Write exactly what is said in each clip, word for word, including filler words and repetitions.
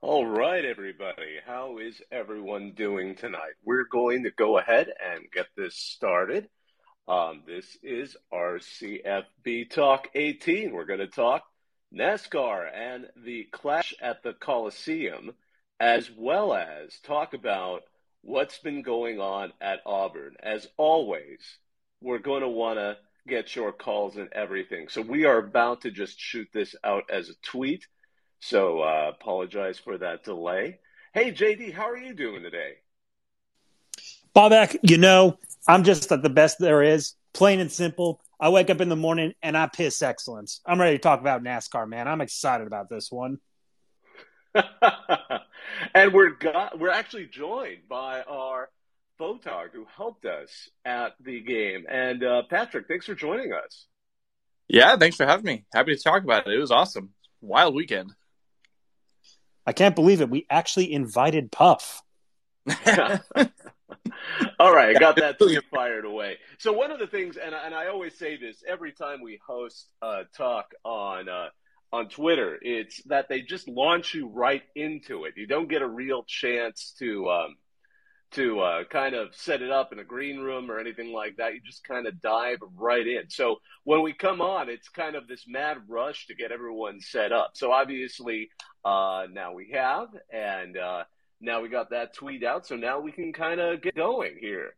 All right, everybody. How is everyone doing tonight? We're going to go ahead and get this started. Um, this is our C F B Talk eighteen. We're going to talk NASCAR and the clash at the Coliseum, as well as talk about what's been going on at Auburn. As always, we're going to want to get your calls and everything. So we are about to just shoot this out as a tweet. So uh, apologize for that delay. Hey, J D, how are you doing today? Bobak, you know, I'm just at the best there is, plain and simple. I wake up in the morning and I piss excellence. I'm ready to talk about NASCAR, man. I'm excited about this one. And we're got we're actually joined by our photog who helped us at the game. And uh, Patrick, thanks for joining us. Yeah, thanks for having me. Happy to talk about it. It was awesome. Wild weekend. I can't believe it. We actually invited Puff. All right, I got that tweet fired away. So one of the things, and I, and I always say this every time we host a talk on uh, on Twitter, it's that they just launch you right into it. You don't get a real chance to um, to uh, kind of set it up in a green room or anything like that. You just kind of dive right in. So when we come on, it's kind of this mad rush to get everyone set up. So obviously uh, now we have, and uh, now we got that tweet out. So now we can kind of get going here.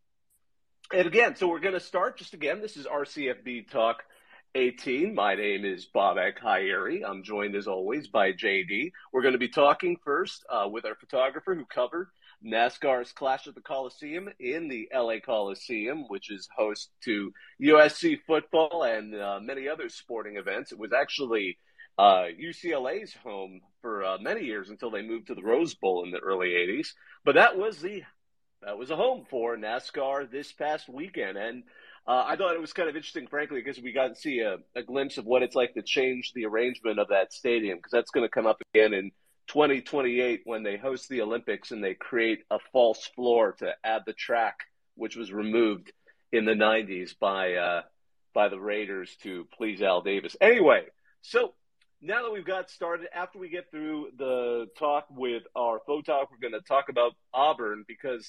And again, so we're going to start just again. This is R C F B Talk eighteen. My name is Bobak Hayeri. I'm joined as always by J D. We're going to be talking first uh, with our photographer who covered NASCAR's Clash at the Coliseum in the L A Coliseum, which is host to U S C football and uh, many other sporting events. It was actually uh, U C L A's home for uh, many years until they moved to the Rose Bowl in the early eighties. But that was the that was a home for NASCAR this past weekend. And uh, I thought it was kind of interesting, frankly, because we got to see a, a glimpse of what it's like to change the arrangement of that stadium, because that's going to come up again in twenty twenty-eight when they host the Olympics and they create a false floor to add the track, which was removed in the nineties by uh, by the Raiders to please Al Davis. Anyway, so now that we've got started, after we get through the talk with our photog, we're going to talk about Auburn, because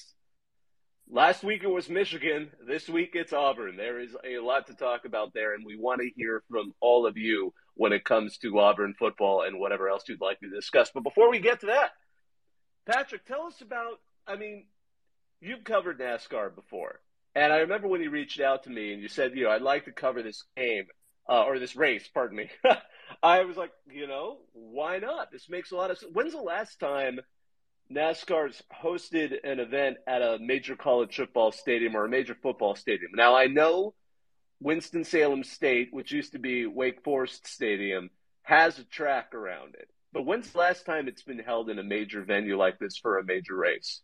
last week it was Michigan. This week it's Auburn. There is a lot to talk about there, and we want to hear from all of you when it comes to Auburn football and whatever else you'd like to discuss. But before we get to that, Patrick, tell us about, I mean, you've covered NASCAR before. And I remember when you reached out to me and you said, you know, I'd like to cover this game, uh, or this race, pardon me. I was like, you know, why not? This makes a lot of sense. When's the last time NASCAR's hosted an event at a major college football stadium or a major football stadium? Now, I know Winston-Salem State, which used to be Wake Forest Stadium, has a track around it. But when's the last time it's been held in a major venue like this for a major race?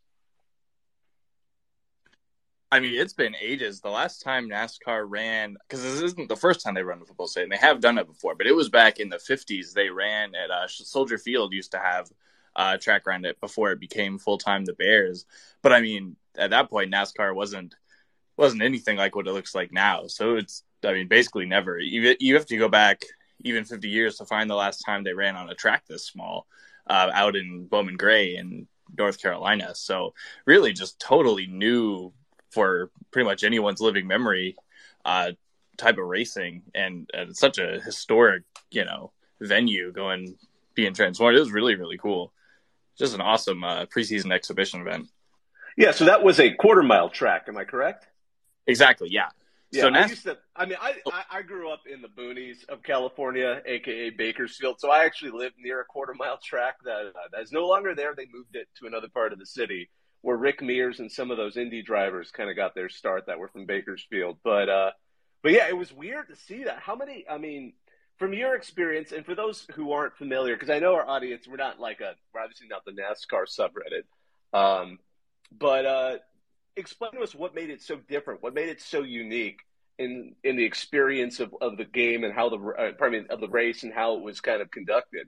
I mean, it's been ages. The last time NASCAR ran, because this isn't the first time they run a football stadium. They have done it before, but it was back in the fifties. They ran at uh, Soldier Field, used to have uh, track around it before it became full-time the Bears. But, I mean, at that point, NASCAR wasn't wasn't anything like what it looks like now. So it's, I mean, basically never. You, you have to go back even fifty years to find the last time they ran on a track this small uh, out in Bowman Gray in North Carolina. So really just totally new for pretty much anyone's living memory uh, type of racing. And, and it's such a historic, you know, venue going, being transformed. It was really, really cool. Just an awesome uh, preseason exhibition event. Yeah, so that was a quarter mile track. Am I correct? Exactly, yeah. Yeah, so I Nas- used to. I mean, I, I I grew up in the boonies of California, aka Bakersfield. So I actually lived near a quarter mile track that uh, that is no longer there. They moved it to another part of the city where Rick Mears and some of those Indy drivers kind of got their start that were from Bakersfield. But uh, but yeah, it was weird to see that. How many? I mean, from your experience, and for those who aren't familiar, because I know our audience, we're not like a, we're obviously not the NASCAR subreddit, um, but. Uh, Explain to us what made it so different, what made it so unique in in the experience of, of the game and how the uh, pardon me, of the race and how it was kind of conducted.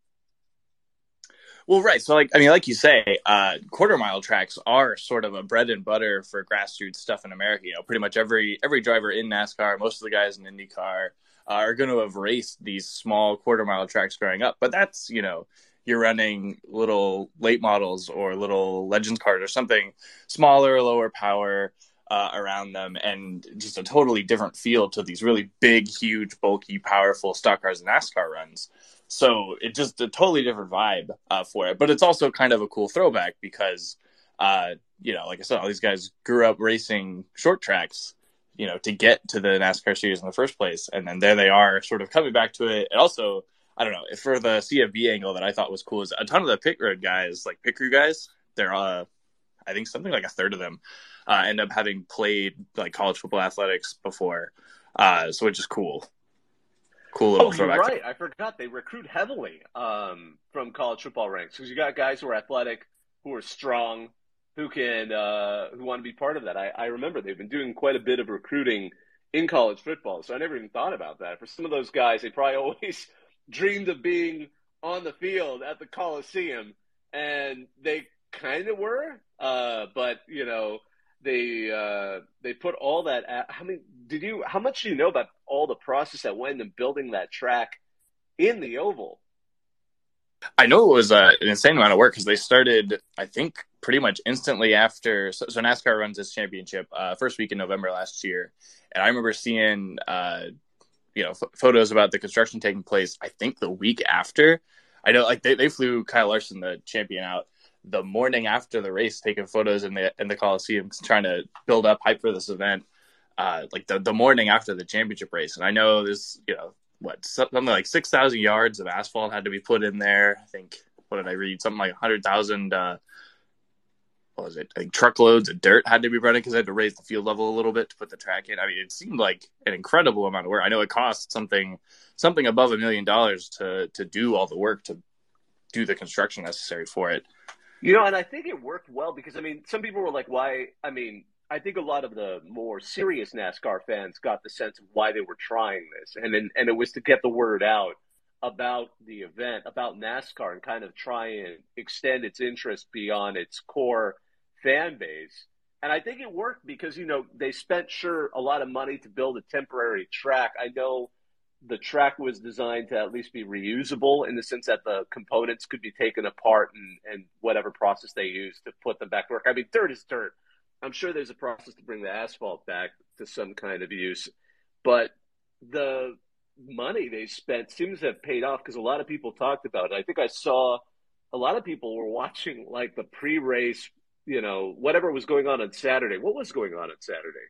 Well, right. So, like, I mean, like you say, uh, quarter mile tracks are sort of a bread and butter for grassroots stuff in America. You know, pretty much every every driver in NASCAR, most of the guys in IndyCar uh, are going to have raced these small quarter mile tracks growing up. But that's, you know, you're running little late models or little Legends cars or something smaller, lower power uh, around them, and just a totally different feel to these really big, huge, bulky, powerful stock cars and NASCAR runs. So it's just a totally different vibe uh, for it. But it's also kind of a cool throwback because, uh, you know, like I said, all these guys grew up racing short tracks, you know, to get to the NASCAR series in the first place. And then there they are sort of coming back to it. And also, I don't know, for the C F B angle that I thought was cool is a ton of the pit road guys, like pit crew guys, they're, uh, I think something like a third of them uh, end up having played like college football athletics before. Uh, so it's just cool. Cool little oh, throwback. You're right. I forgot they recruit heavily um, from college football ranks because you got guys who are athletic, who are strong, who can uh, who want to be part of that. I, I remember they've been doing quite a bit of recruiting in college football, so I never even thought about that. For some of those guys, they probably always dreamed of being on the field at the Coliseum, and they kind of were, uh, but you know, they uh, they put all that. At, how many did you? How much do you know about all the process that went into building that track in the oval? I know it was uh, an insane amount of work because they started, I think, pretty much instantly after. So, so NASCAR runs its championship uh, first week in November last year, and I remember seeing, uh, you know, f- photos about the construction taking place. I think the week after. I know, like they, they flew Kyle Larson, the champion, out the morning after the race, taking photos in the in the Coliseum, trying to build up hype for this event. Uh, like the the morning after the championship race, and I know this, you know. What, something like six thousand yards of asphalt had to be put in there. I think, what did I read? Something like one hundred thousand, uh, what was it? I think truckloads of dirt had to be running because they had to raise the field level a little bit to put the track in. I mean, it seemed like an incredible amount of work. I know it cost something something above a million dollars to to do all the work, to do the construction necessary for it. You know, and I think it worked well because, I mean, some people were like, why? I mean, I think a lot of the more serious NASCAR fans got the sense of why they were trying this. And and, and it was to get the word out about the event, about NASCAR, and kind of try and extend its interest beyond its core fan base. And I think it worked because, you know, they spent, sure, a lot of money to build a temporary track. I know the track was designed to at least be reusable in the sense that the components could be taken apart and, and whatever process they used to put them back to work. I mean, dirt is dirt. I'm sure there's a process to bring the asphalt back to some kind of use, but the money they spent seems to have paid off because a lot of people talked about it. I think I saw a lot of people were watching like the pre-race, you know, whatever was going on on Saturday. What was going on on Saturday?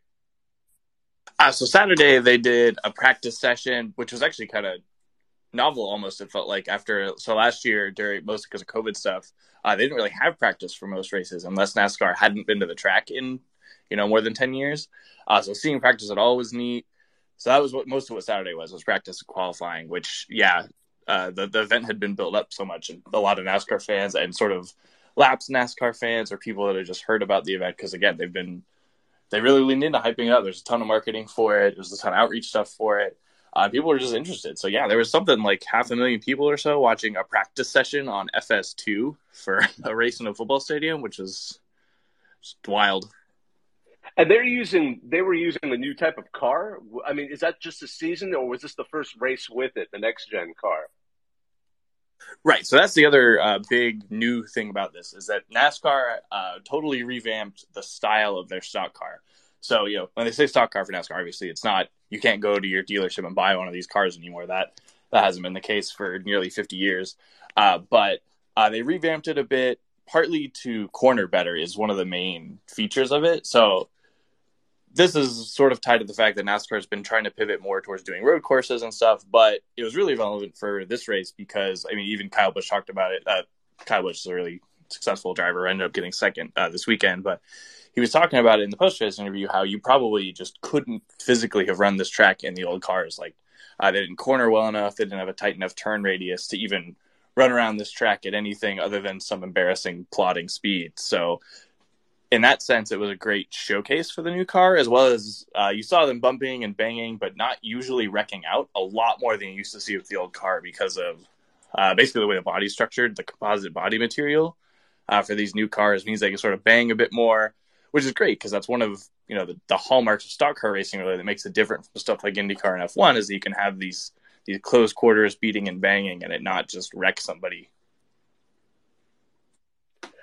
Uh, so Saturday they did a practice session, which was actually kind of novel almost, it felt like. After so last year, during mostly because of COVID stuff, uh, they didn't really have practice for most races unless NASCAR hadn't been to the track in, you know, more than ten years. Uh, so seeing practice at all was neat. So that was what most of what Saturday was, was practice and qualifying, which, yeah, uh, the, the event had been built up so much, and a lot of NASCAR fans and sort of lapsed NASCAR fans or people that had just heard about the event, because again, they've been, they really leaned into hyping it up. There's a ton of marketing for it. There's a ton of outreach stuff for it. Uh, people were just interested. So, yeah, there was something like half a million people or so watching a practice session on F S two for a race in a football stadium, which is just wild. And they're using, they were using a new type of car. I mean, is that just a season, or was this the first race with it, the next gen car? Right. So that's the other uh, big new thing about this, is that NASCAR uh, totally revamped the style of their stock car. So, you know, when they say stock car for NASCAR, obviously it's not, you can't go to your dealership and buy one of these cars anymore. That that hasn't been the case for nearly fifty years. Uh, but uh, they revamped it a bit, partly to corner better is one of the main features of it. So this is sort of tied to the fact that NASCAR has been trying to pivot more towards doing road courses and stuff, but it was really relevant for this race because, I mean, even Kyle Busch talked about it. Uh, Kyle Busch is a really successful driver, ended up getting second uh, this weekend, but he was talking about it in the post-race interview, how you probably just couldn't physically have run this track in the old cars. Like, uh, they didn't corner well enough, they didn't have a tight enough turn radius to even run around this track at anything other than some embarrassing plodding speed. So in that sense, it was a great showcase for the new car, as well as uh, you saw them bumping and banging, but not usually wrecking out a lot more than you used to see with the old car because of uh, basically the way the body's structured. The composite body material uh, for these new cars means they can sort of bang a bit more, which is great because that's one of, you know, the, the hallmarks of stock car racing really that makes it different from stuff like IndyCar and F one, is that you can have these these close quarters beating and banging and it not just wreck somebody.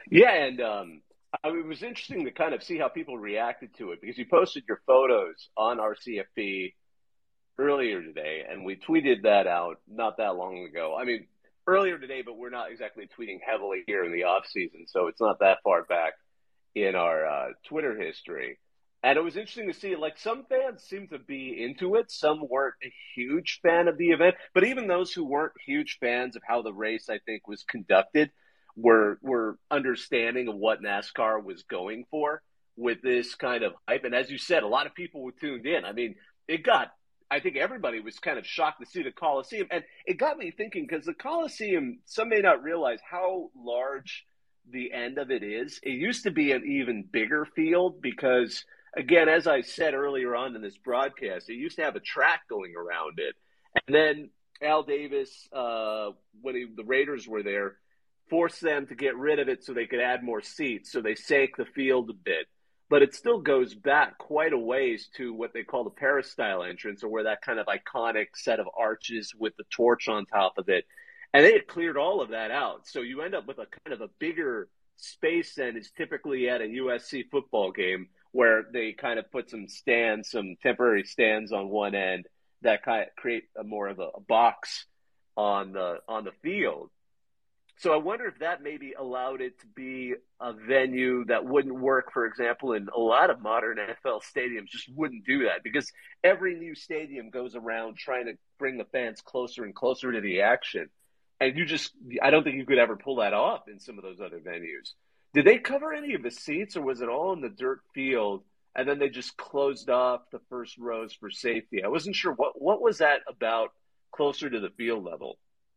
Yeah, and um, I mean, it was interesting to kind of see how people reacted to it because you posted your photos on our C F P earlier today, and we tweeted that out not that long ago. I mean, earlier today, but we're not exactly tweeting heavily here in the off season, so it's not that far back in our uh, Twitter history. And it was interesting to see, like, some fans seemed to be into it. Some weren't a huge fan of the event, but even those who weren't huge fans of how the race, I think, was conducted were were understanding of what NASCAR was going for with this kind of hype. And as you said, a lot of people were tuned in. I mean, it got, I think everybody was kind of shocked to see the Coliseum. And it got me thinking, because the Coliseum, some may not realize how large the end of it is. It used to be an even bigger field because, again, as I said earlier on in this broadcast, it used to have a track going around it. And then Al Davis, uh, when he, the Raiders were there, forced them to get rid of it so they could add more seats. So they sank the field a bit. But it still goes back quite a ways to what they call the peristyle entrance, or where that kind of iconic set of arches with the torch on top of it. And they had cleared all of that out. So you end up with a kind of a bigger space than is typically at a U S C football game, where they kind of put some stands, some temporary stands on one end that kind of create a more of a, a box on the on the field. So I wonder if that maybe allowed it to be a venue that wouldn't work, for example, in a lot of modern N F L stadiums just wouldn't do that, because every new stadium goes around trying to bring the fans closer and closer to the action. And you just, I don't think you could ever pull that off in some of those other venues. Did they cover any of the seats, or was it all in the dirt field and then they just closed off the first rows for safety? I wasn't sure. What, what was that about closer to the field level?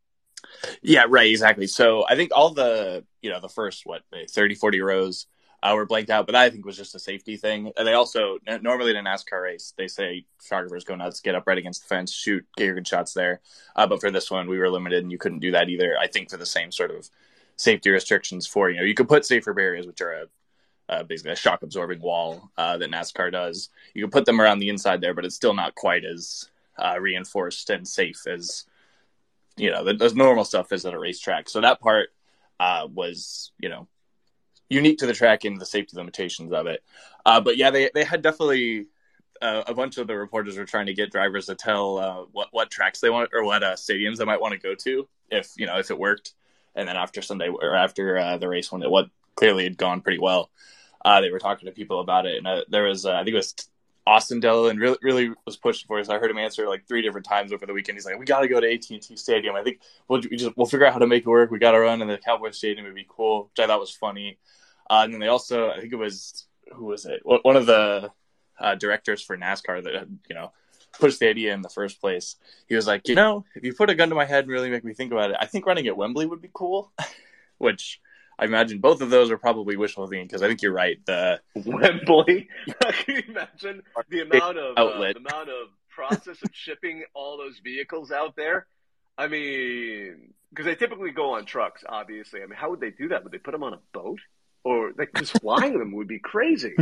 Yeah, right, exactly. So I think all the, you know, the first, what, thirty, forty rows uh, were blanked out, but that I think was just a safety thing. And they also, normally in a NASCAR race, they say photographers go nuts, get up right against the fence, shoot, get your good shots there. Uh, but for this one, we were limited and you couldn't do that either. I think for the same sort of safety restrictions for, you know, you could put safer barriers, which are a, uh, basically a shock absorbing wall uh, that NASCAR does. You can put them around the inside there, but it's still not quite as uh, reinforced and safe as, you know, the, the normal stuff is at a racetrack. So that part uh, was, you know, unique to the track and the safety limitations of it. Uh, but yeah, they, they had definitely uh, a bunch of the reporters were trying to get drivers to tell uh, what, what tracks they want, or what uh, stadiums they might want to go to if, you know, if it worked. And then after Sunday, or after uh, the race, when it what clearly had gone pretty well, uh, they were talking to people about it. And uh, there was, uh, I think it was Austin Dillon really, really was pushing for it. So I heard him answer like three different times over the weekend. He's like, we got to go to A T and T Stadium. I think we'll we just we'll figure out how to make it work. We got to run in the Cowboys Stadium. It'd be cool, which I thought was funny. Uh, and then they also, I think it was, who was it? One of the uh, directors for NASCAR that, you know, pushed the idea in the first place. He was like, you know, if you put a gun to my head and really make me think about it, I think running at Wembley would be cool, which I imagine both of those are probably wishful thinking, because I think you're right. The Wembley, can you imagine the amount of uh, the amount of process of shipping all those vehicles out there? I mean, because they typically go on trucks, obviously. I mean, how would they do that? Would they put them on a boat, or like just flying them would be crazy?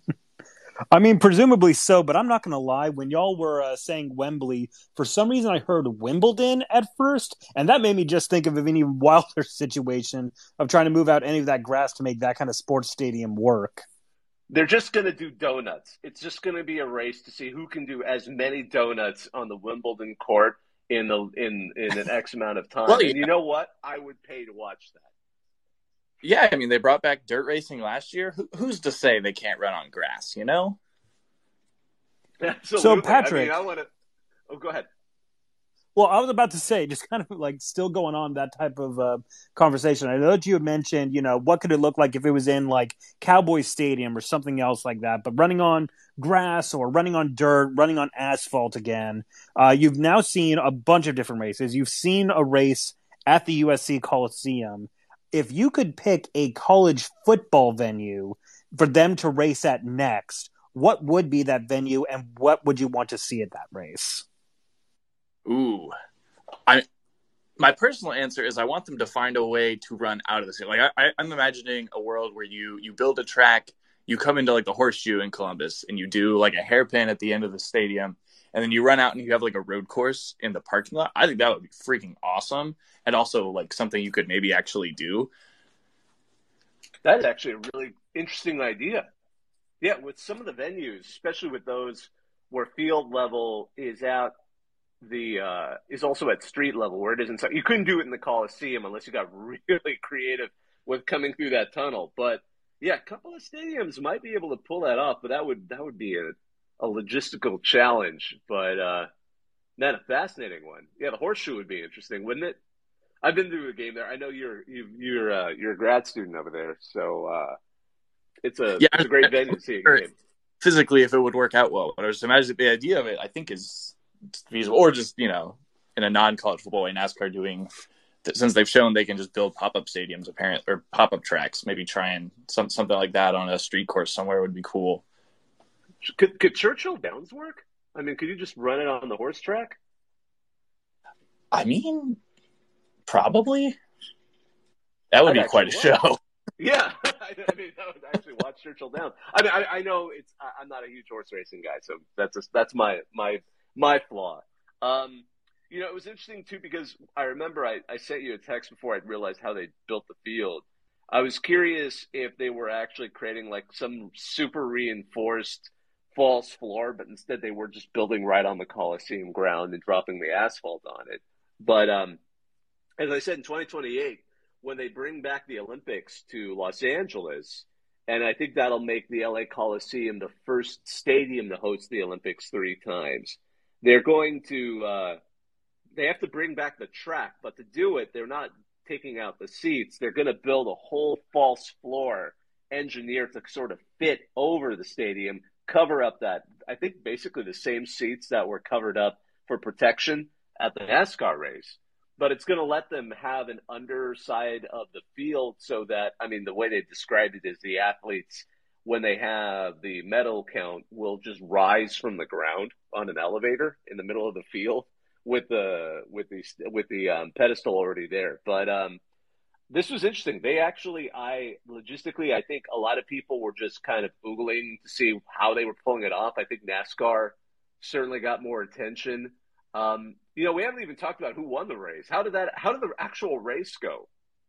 I mean, presumably so, but I'm not going to lie. When y'all were uh, saying Wembley, for some reason I heard Wimbledon at first, and that made me just think of an even wilder situation of trying to move out any of that grass to make that kind of sports stadium work. They're just going to do donuts. It's just going to be a race to see who can do as many donuts on the Wimbledon court in the in, in an X amount of time. Well, yeah. And you know what? I would pay to watch that. Yeah, I mean, they brought back dirt racing last year. Who, who's to say they can't run on grass, you know? Absolutely. So, Patrick. I mean, I want to... Oh, go ahead. Well, I was about to say, just kind of like still going on that type of uh, conversation. I know that you had mentioned, you know, what could it look like if it was in like Cowboys Stadium or something else like that, but running on grass or running on dirt, running on asphalt again. Uh, you've now seen a bunch of different races. You've seen a race at the U S C Coliseum. If you could pick a college football venue for them to race at next, what would be that venue, and what would you want to see at that race? Ooh, I, my personal answer is I want them to find a way to run out of the city. Like I, I'm imagining a world where you, you build a track, you come into like the Horseshoe in Columbus, and you do like a hairpin at the end of the stadium, and then you run out and you have like a road course in the parking lot. I think that would be freaking awesome. And also like something you could maybe actually do. That is actually a really interesting idea. Yeah, with some of the venues, especially with those where field level is out the uh, is also at street level where it isn't. So you couldn't do it in the Coliseum unless you got really creative with coming through that tunnel. But yeah, a couple of stadiums might be able to pull that off, but that would that would be a, a logistical challenge. But uh, man, a fascinating one. Yeah, the horseshoe would be interesting, wouldn't it? I've been to a game there. I know you're you, you're uh, you're a grad student over there, so uh, it's a Yeah, it's a great venue to see a game. Physically, if it would work out well, but I just imagine the idea of it, I think, is feasible. Or just, you know, in a non-college football way, NASCAR doing, since they've shown they can just build pop-up stadiums, apparently, or pop-up tracks, maybe try and some, something like that on a street course somewhere would be cool. Could could Churchill Downs work? I mean, could you just run it on the horse track? I mean, probably. That would I'd be quite a watch. show. Yeah, I mean, I would actually watch Churchill Downs. I mean, I, I know it's. I, I'm not a huge horse racing guy, so that's a, that's my my my flaw. Um, you know, it was interesting too because I remember I, I sent you a text before I realized how they built the field. I was curious if they were actually creating like some super reinforced false floor, but instead they were just building right on the Coliseum ground and dropping the asphalt on it. But um, as I said, in twenty twenty-eight, when they bring back the Olympics to Los Angeles, and I think that'll make the L A Coliseum the first stadium to host the Olympics three times. They're going to, uh, they have to bring back the track, but to do it, they're not taking out the seats. They're going to build a whole false floor engineered to sort of fit over the stadium, cover up that, I think basically the same seats that were covered up for protection at the NASCAR race. But it's going to let them have an underside of the field so that, I mean, the way they described it is the athletes, when they have the medal count, will just rise from the ground on an elevator in the middle of the field with the with the with the um, pedestal already there. But um, this was interesting. They actually, I logistically, I think a lot of people were just kind of googling to see how they were pulling it off. I think NASCAR certainly got more attention. Um, you know, we haven't even talked about who won the race. How did that? How did the actual race go?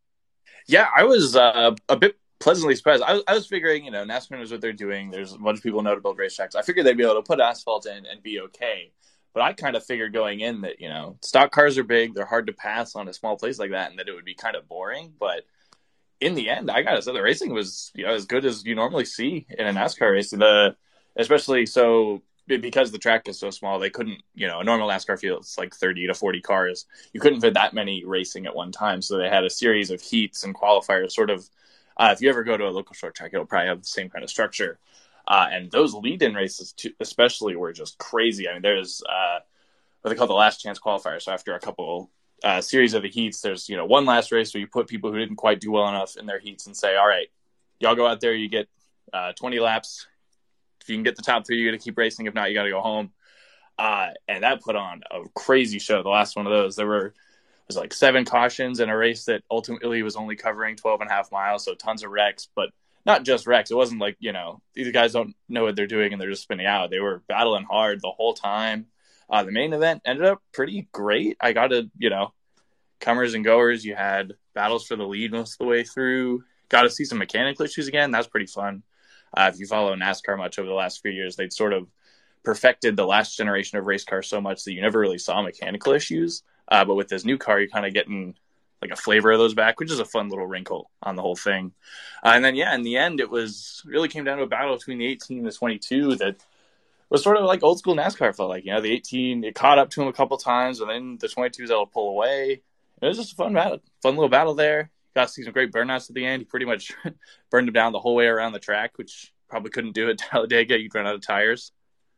Yeah, I was uh, a bit pleasantly surprised. I was, I was figuring, you know, NASCAR knows what they're doing. There's a bunch of people know to build racetracks. I figured they'd be able to put asphalt in and be okay. But I kind of figured going in that, you know, stock cars are big. They're hard to pass on a small place like that, and that it would be kind of boring. But in the end, I got to say the racing was, you know, as good as you normally see in a NASCAR race. The especially so because the track is so small, they couldn't, you know, a normal NASCAR field is like thirty to forty cars. You couldn't fit that many racing at one time. So they had a series of heats and qualifiers, sort of. Uh, if you ever go to a local short track, it'll probably have the same kind of structure. Uh, and those lead-in races, too, especially, were just crazy. I mean, there's uh, what they call the last chance qualifier. So after a couple uh, series of the heats, there's, you know, one last race where you put people who didn't quite do well enough in their heats and say, all right, y'all go out there, you get uh, twenty laps. If you can get the top three, you got to keep racing. If not, you got to go home. Uh, and that put on a crazy show. The last one of those, there were was like seven cautions in a race that ultimately was only covering twelve and a half miles. So tons of wrecks, but not just wrecks. It wasn't like, you know, these guys don't know what they're doing and they're just spinning out. They were battling hard the whole time. Uh, the main event ended up pretty great. I got to, you know, comers and goers. You had battles for the lead most of the way through. Got to see some mechanical issues again. That's pretty fun. Uh, if you follow NASCAR much over the last few years, they'd sort of perfected the last generation of race cars so much that you never really saw mechanical issues. Uh, but with this new car, you're kind of getting like a flavor of those back, which is a fun little wrinkle on the whole thing. Uh, and then, yeah, in the end, it was really came down to a battle between the eighteen and the twenty-two that was sort of like old school NASCAR felt like. You know, the eighteen, it caught up to him a couple times, and then the twenty-two was able to pull away. It was just a fun battle, fun little battle there. Got to see some great burnouts at the end. He pretty much burned him down the whole way around the track, which probably couldn't do it at Talladega. You'd run out of tires.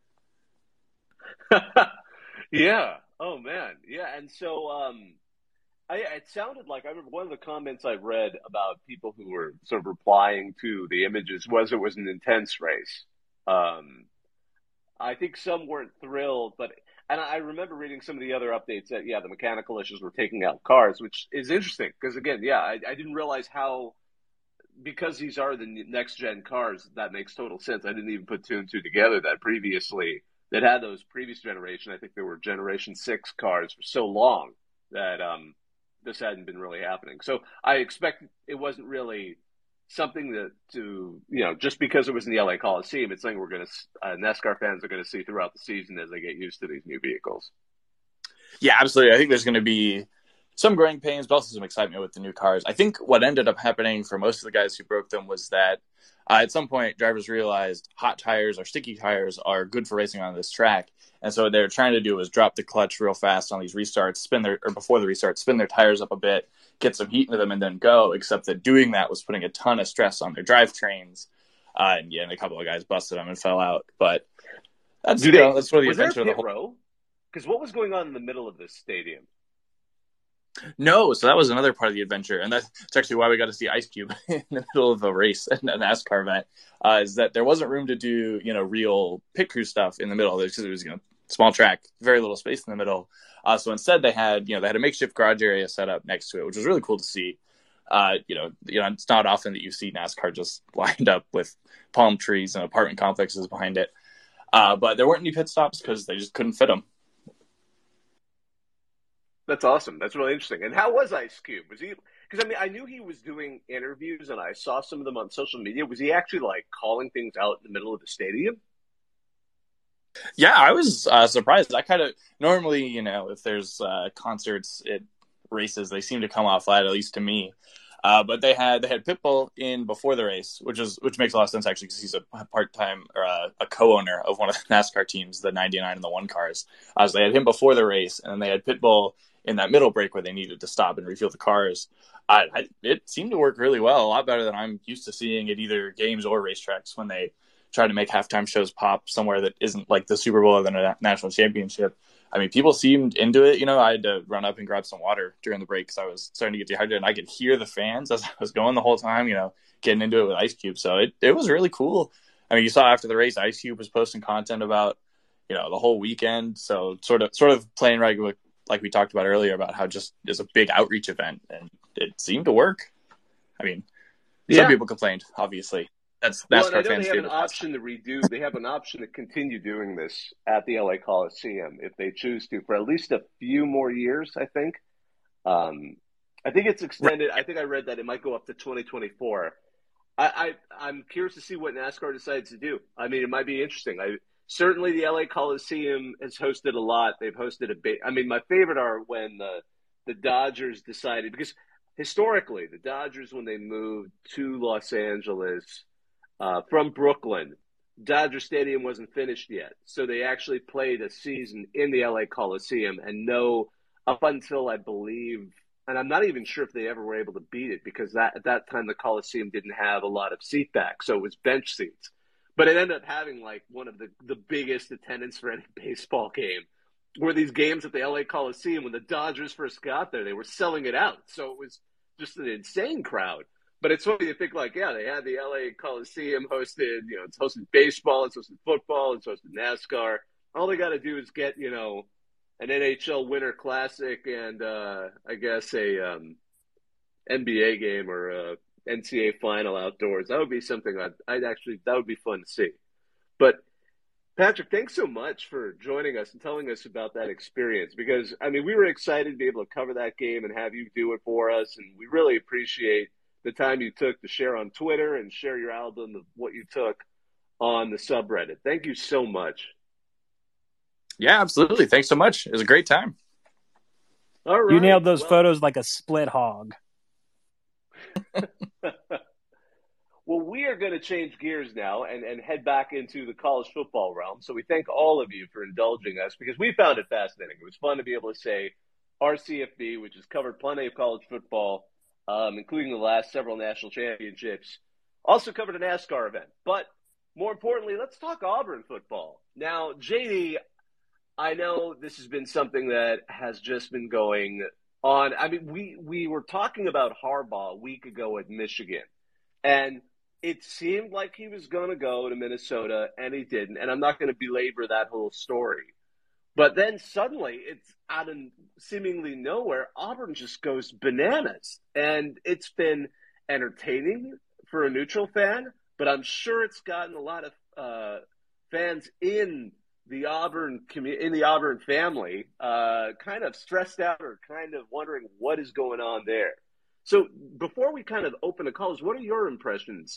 Yeah. Oh, man. Yeah. And so um, I, it sounded like I remember one of the comments I read about people who were sort of replying to the images was it was an intense race. Um, I think some weren't thrilled, but and I remember reading some of the other updates that, yeah, the mechanical issues were taking out cars, which is interesting because, again, yeah, I, I didn't realize how, because these are the next gen cars, that makes total sense. I didn't even put two and two together that previously that had those previous generation. I think there were generation six cars for so long that um, this hadn't been really happening. So I expect it wasn't really something that to, you know, just because it was in the L A Coliseum, it's something we're going to, uh, NASCAR fans are going to see throughout the season as they get used to these new vehicles. Yeah, absolutely. I think there's going to be some growing pains, but also some excitement with the new cars. I think what ended up happening for most of the guys who broke them was that uh, at some point drivers realized hot tires or sticky tires are good for racing on this track. And so what they were trying to do was drop the clutch real fast on these restarts, spin their, or before the restart, spin their tires up a bit, get some heat into them, and then go, except that doing that was putting a ton of stress on their drivetrains. Uh, and yeah, and a couple of guys busted them and fell out. But that's, Do you they, know, that's where the was there a adventure of the pit whole... row? Because what was going on in the middle of this stadium? No, so that was another part of the adventure, and that's actually why we got to see Ice Cube in the middle of a race, a NASCAR event, uh, is that there wasn't room to do, you know, real pit crew stuff in the middle, because it was, you know, small track, very little space in the middle. Uh, so instead they had, you know, they had a makeshift garage area set up next to it, which was really cool to see. Uh, you know, you know, it's not often that you see NASCAR just lined up with palm trees and apartment complexes behind it. Uh, but there weren't any pit stops because they just couldn't fit them. That's awesome. That's really interesting. And how was Ice Cube? Was he, because I mean, I knew he was doing interviews and I saw some of them on social media. Was he actually like calling things out in the middle of the stadium? Yeah, I was uh, surprised. I kind of, normally, you know, if there's uh, concerts at races, they seem to come off flat, at least to me. Uh, but they had they had Pitbull in before the race, which is which makes a lot of sense actually, because he's a part time or a, a co-owner of one of the NASCAR teams, the ninety-nine and the one cars. Uh, so they had him before the race, and then they had Pitbull in that middle break where they needed to stop and refuel the cars. Uh, I, it seemed to work really well, a lot better than I'm used to seeing at either games or racetracks when they try to make halftime shows pop somewhere that isn't like the Super Bowl or the national championship. I mean, people seemed into it. You know, I had to run up and grab some water during the break because I was starting to get dehydrated, and I could hear the fans as I was going the whole time, you know, getting into it with Ice Cube. So it, it was really cool. I mean, you saw after the race, Ice Cube was posting content about, you know, the whole weekend. So sort of sort of playing right with, like we talked about earlier, about how just it's a big outreach event, and it seemed to work. I mean, some Yeah. people complained, obviously. That's Well, NASCAR and I know fans' they have an favorite option to redo. They have an option to continue doing this at the L A Coliseum if they choose to for at least a few more years. I think. Um, I think it's extended. I think I read that it might go up to twenty twenty-four. I, I I'm curious to see what NASCAR decides to do. I mean, it might be interesting. I certainly the L A Coliseum has hosted a lot. They've hosted a bit. I mean, my favorite are when the the Dodgers decided, because historically the Dodgers, when they moved to Los Angeles. Uh, from Brooklyn, Dodger Stadium wasn't finished yet, so they actually played a season in the L A Coliseum, and no, up until I believe, and I'm not even sure if they ever were able to beat it, because that at that time the Coliseum didn't have a lot of seat back, so it was bench seats. But it ended up having like one of the, the biggest attendance for any baseball game. Were these games at the L A Coliseum when the Dodgers first got there, they were selling it out, so it was just an insane crowd. But it's funny to think like, yeah, they had the L A Coliseum hosted, you know, it's hosted baseball, it's hosted football, it's hosted NASCAR. All they got to do is get, you know, an N H L Winter Classic and uh, I guess a um, N B A game or a N C A A final outdoors. That would be something I'd, I'd actually, that would be fun to see. But Patrick, thanks so much for joining us and telling us about that experience, because, I mean, we were excited to be able to cover that game and have you do it for us, and we really appreciate the time you took to share on Twitter and share your album of what you took on the subreddit. Thank you so much. Yeah, absolutely. Thanks so much. It was a great time. All right. You nailed those well, photos like a split hog. Well, we are going to change gears now and, and head back into the college football realm. So we thank all of you for indulging us, because we found it fascinating. It was fun to be able to say R C F B, which has covered plenty of college football, Um, including the last several national championships, also covered a NASCAR event. But more importantly, let's talk Auburn football. Now, J D, I know this has been something that has just been going on. I mean, we, we were talking about Harbaugh a week ago at Michigan, and it seemed like he was going to go to Minnesota, and he didn't. And I'm not going to belabor that whole story. But then suddenly, it's out of seemingly nowhere, Auburn just goes bananas. And it's been entertaining for a neutral fan, but I'm sure it's gotten a lot of uh, fans in the Auburn commu- in the Auburn family uh, kind of stressed out or kind of wondering what is going on there. So before we kind of open the calls, what are your impressions?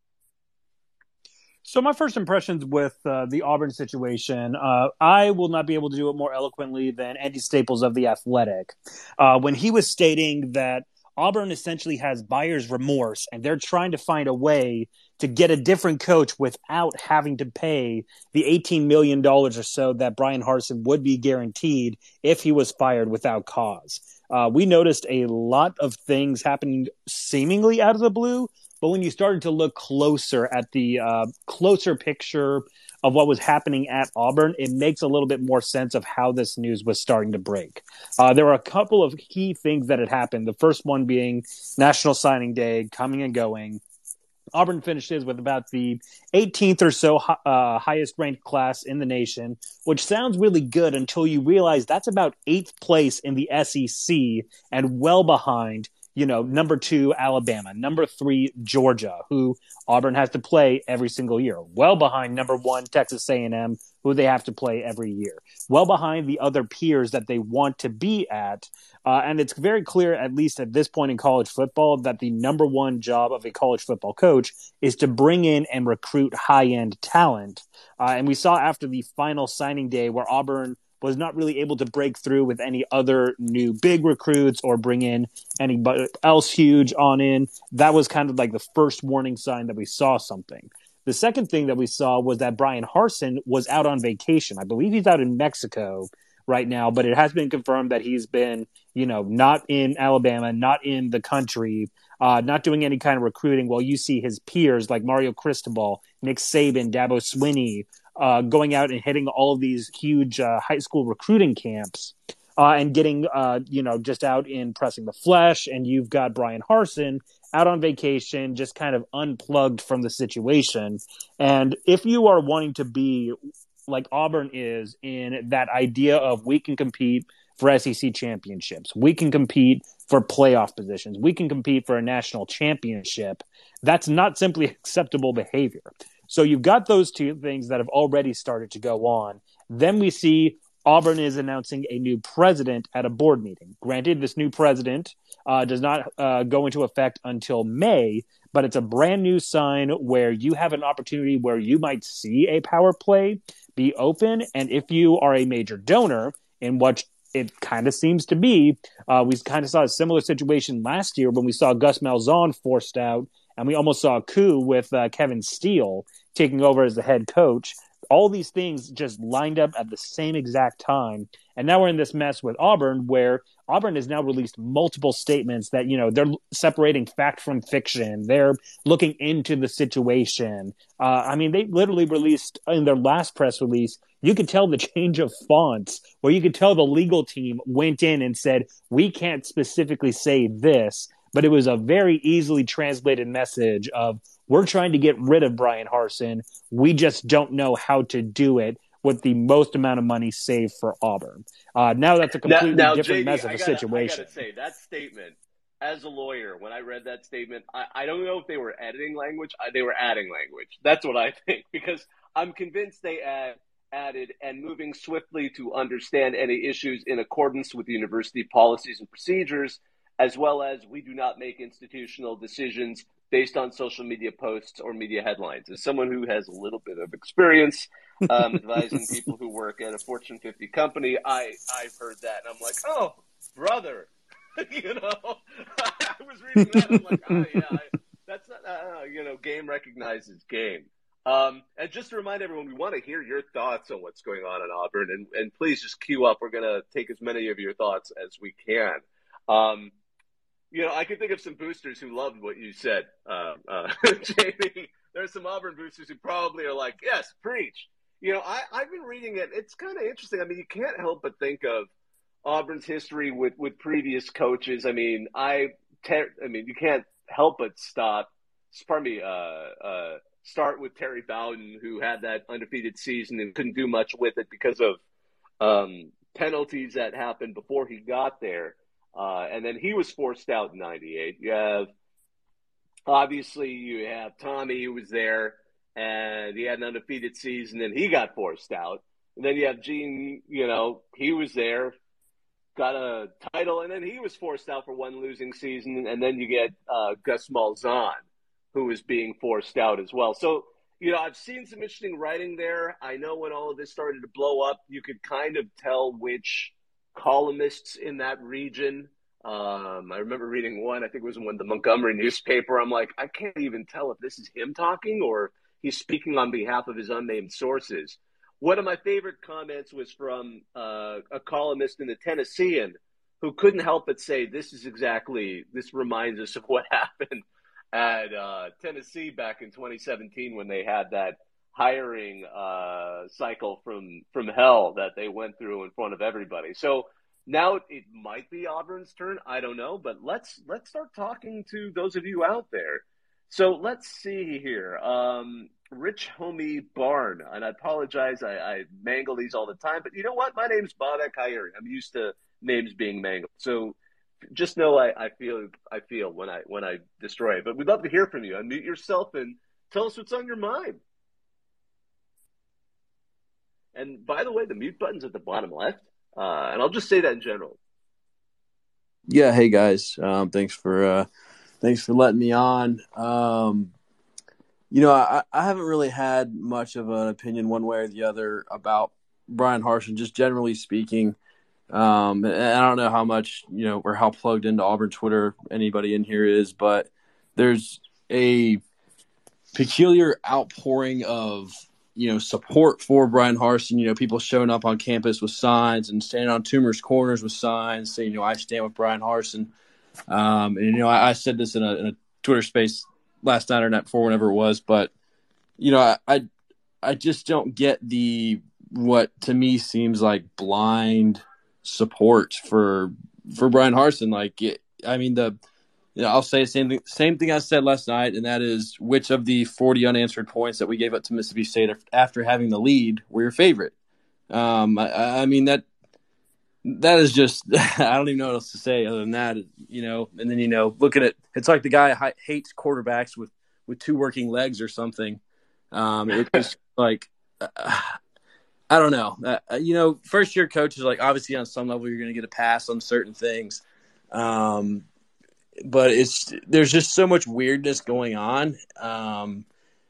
So my first impressions with uh, the Auburn situation, uh, I will not be able to do it more eloquently than Andy Staples of The Athletic, uh, when he was stating that Auburn essentially has buyer's remorse, and they're trying to find a way to get a different coach without having to pay the eighteen million dollars or so that Brian Harsin would be guaranteed if he was fired without cause. Uh, we noticed a lot of things happening seemingly out of the blue, but when you started to look closer at the uh, closer picture of what was happening at Auburn, it makes a little bit more sense of how this news was starting to break. Uh, there were a couple of key things that had happened. The first one being National Signing Day coming and going. Auburn finishes with about the eighteenth or so uh, highest ranked class in the nation, which sounds really good until you realize that's about eighth place in the S E C and well behind, you know, number two, Alabama, number three, Georgia, who Auburn has to play every single year. Well behind number one, Texas A and M, who they have to play every year. Well behind the other peers that they want to be at. Uh, and it's very clear, at least at this point in college football, that the number one job of a college football coach is to bring in and recruit high-end talent. Uh, and we saw after the final signing day where Auburn was not really able to break through with any other new big recruits or bring in anybody else huge on in. That was kind of like the first warning sign that we saw something. The second thing that we saw was that Brian Harsin was out on vacation. I believe he's out in Mexico right now, but it has been confirmed that he's been, you know, not in Alabama, not in the country, uh, not doing any kind of recruiting. While you see his peers like Mario Cristobal, Nick Saban, Dabo Swinney, uh, going out and hitting all of these huge uh, high school recruiting camps uh, and getting, uh, you know, just out in pressing the flesh. And you've got Brian Harsin out on vacation, just kind of unplugged from the situation. And if you are wanting to be like Auburn is in that idea of we can compete for S E C championships, we can compete for playoff positions, we can compete for a national championship, that's not simply acceptable behavior. So you've got those two things that have already started to go on. Then we see Auburn is announcing a new president at a board meeting. Granted, this new president uh, does not uh, go into effect until May, but it's a brand new sign where you have an opportunity where you might see a power play be open. And if you are a major donor, in what it kind of seems to be, uh, we kind of saw a similar situation last year when we saw Gus Malzahn forced out, and we almost saw a coup with uh, Kevin Steele taking over as the head coach. All these things just lined up at the same exact time. And now we're in this mess with Auburn where Auburn has now released multiple statements that, you know, they're separating fact from fiction. They're looking into the situation. Uh, I mean, they literally released in their last press release, you could tell the change of fonts where you could tell the legal team went in and said, we can't specifically say this, but it was a very easily translated message of, we're trying to get rid of Brian Harsin. We just don't know how to do it with the most amount of money saved for Auburn. Uh, now that's a completely now, now, different J D, mess of I a gotta, situation. I gotta say, that statement, as a lawyer, when I read that statement, I, I don't know if they were editing language. I, they were adding language. That's what I think, because I'm convinced they add, added and moving swiftly to understand any issues in accordance with university policies and procedures, as well as we do not make institutional decisions based on social media posts or media headlines. As someone who has a little bit of experience um, advising people who work at a Fortune fifty company, I, I've heard that, and I'm like, oh, brother. you know, I was reading that, I'm like, oh, yeah, I, that's not, uh, you know, game recognizes game. Um, and just to remind everyone, we want to hear your thoughts on what's going on in Auburn, and, and please just queue up. We're going to take as many of your thoughts as we can. Um, You know, I can think of some boosters who loved what you said, uh, uh, Jamie. There's some Auburn boosters who probably are like, yes, preach. You know, I, I've been reading it. It's kind of interesting. I mean, you can't help but think of Auburn's history with, with previous coaches. I mean, I, ter- I mean, you can't help but stop, pardon me, uh, uh, start with Terry Bowden, who had that undefeated season and couldn't do much with it because of um, penalties that happened before he got there. Uh, and then he was forced out in ninety-eight. You have, obviously, you have Tommy who was there, and he had an undefeated season, and he got forced out. And then you have Gene, you know, he was there, got a title, and then he was forced out for one losing season, and then you get uh, Gus Malzahn, who is being forced out as well. So, you know, I've seen some interesting writing there. I know when all of this started to blow up, you could kind of tell which columnists in that region. Um, I remember reading one, I think it was in one, the Montgomery newspaper. I'm like, I can't even tell if this is him talking or he's speaking on behalf of his unnamed sources. One of my favorite comments was from uh, a columnist in the Tennessean who couldn't help but say, this is exactly, this reminds us of what happened at uh, Tennessee back in twenty seventeen when they had that hiring uh, cycle from, from hell that they went through in front of everybody. So now it might be Auburn's turn. I don't know, but let's let's start talking to those of you out there. So let's see here. Um, Rich Homie Barn, and I apologize, I, I mangle these all the time, but you know what? My name's Babak Hayeri. I'm used to names being mangled. So just know I, I feel I feel when I when I destroy it. But we'd love to hear from you. Unmute yourself and tell us what's on your mind. And by the way, the mute button's at the bottom left. Uh, and I'll just say that in general. Yeah, hey guys, um, thanks for uh, thanks for letting me on. Um, you know, I, I haven't really had much of an opinion one way or the other about Bryan Harsin, just generally speaking. Um, and I don't know how much, you know, or how plugged into Auburn Twitter anybody in here is, but there's a peculiar outpouring of, you know, support for Bryan Harsin. You know, people showing up on campus with signs and standing on Toomer's corners with signs saying, you know, I stand with Bryan Harsin. Um, and, you know, I, I said this in a, in a Twitter space last night or night before, whenever it was. But, you know, I, I, I just don't get the what to me seems like blind support for for Bryan Harsin. Like, it, I mean, the you know, I'll say the same thing, same thing I said last night, and that is which of the forty unanswered points that we gave up to Mississippi State after having the lead were your favorite? Um, I, I mean, that that is just – I don't even know what else to say other than that, you know. And then, you know, looking at – it's like the guy hates quarterbacks with, with two working legs or something. Um, it's just like uh, – I don't know. Uh, you know, first-year coaches, like, obviously on some level you're going to get a pass on certain things. Um But it's there's just so much weirdness going on. Um,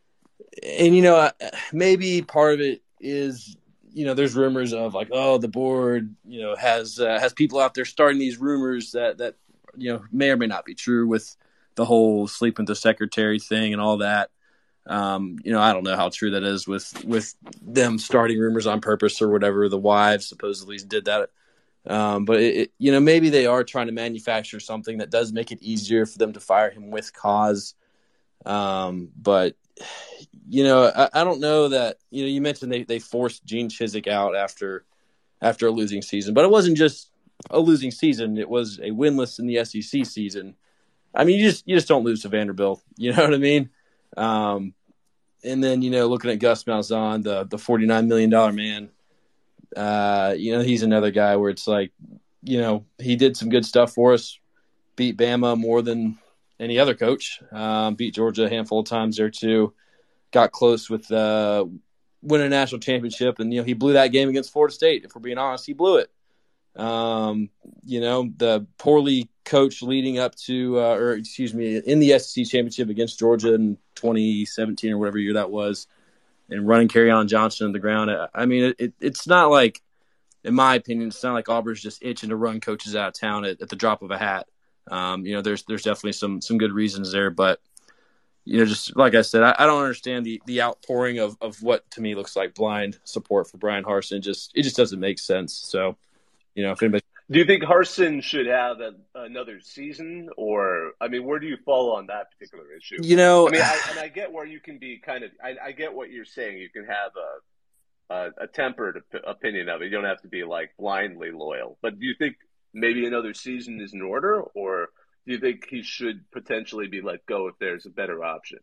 and, you know, maybe part of it is, you know, there's rumors of like, oh, the board, you know, has uh, has people out there starting these rumors that, that, you know, may or may not be true with the whole sleeping with the secretary thing and all that. Um, you know, I don't know how true that is with, with them starting rumors on purpose or whatever. The wives supposedly did that. Um, but, it, it, you know, maybe they are trying to manufacture something that does make it easier for them to fire him with cause. Um, but, you know, I, I don't know that, you know, you mentioned they, they forced Gene Chizik out after after a losing season. But it wasn't just a losing season. It was a winless in the S E C season. I mean, you just you just don't lose to Vanderbilt. You know what I mean? Um, and then, you know, looking at Gus Malzahn, the, the forty-nine million dollars man, Uh, you know, he's another guy where it's like, you know, he did some good stuff for us, beat Bama more than any other coach, um, beat Georgia a handful of times there too, got close with uh, winning a national championship, and, you know, he blew that game against Florida State. If we're being honest, he blew it. Um, you know, the poorly coached leading up to, uh, or excuse me, in the S E C championship against Georgia in twenty seventeen or whatever year that was, and running Kerryon Johnson on the ground. I mean, it, it, it's not like, in my opinion, it's not like Auburn's just itching to run coaches out of town at, at the drop of a hat. Um, you know, there's there's definitely some some good reasons there, but, you know, just like I said, I, I don't understand the, the outpouring of, of what to me looks like blind support for Bryan Harsin. Just it just doesn't make sense. So, you know, if anybody. Do you think Harsin should have a, another season, or I mean, where do you fall on that particular issue? You know, I mean, I, and I get where you can be kind of. I, I get what you're saying. You can have a, a a tempered op- opinion of it. You don't have to be like blindly loyal. But do you think maybe another season is in order, or do you think he should potentially be let go if there's a better option?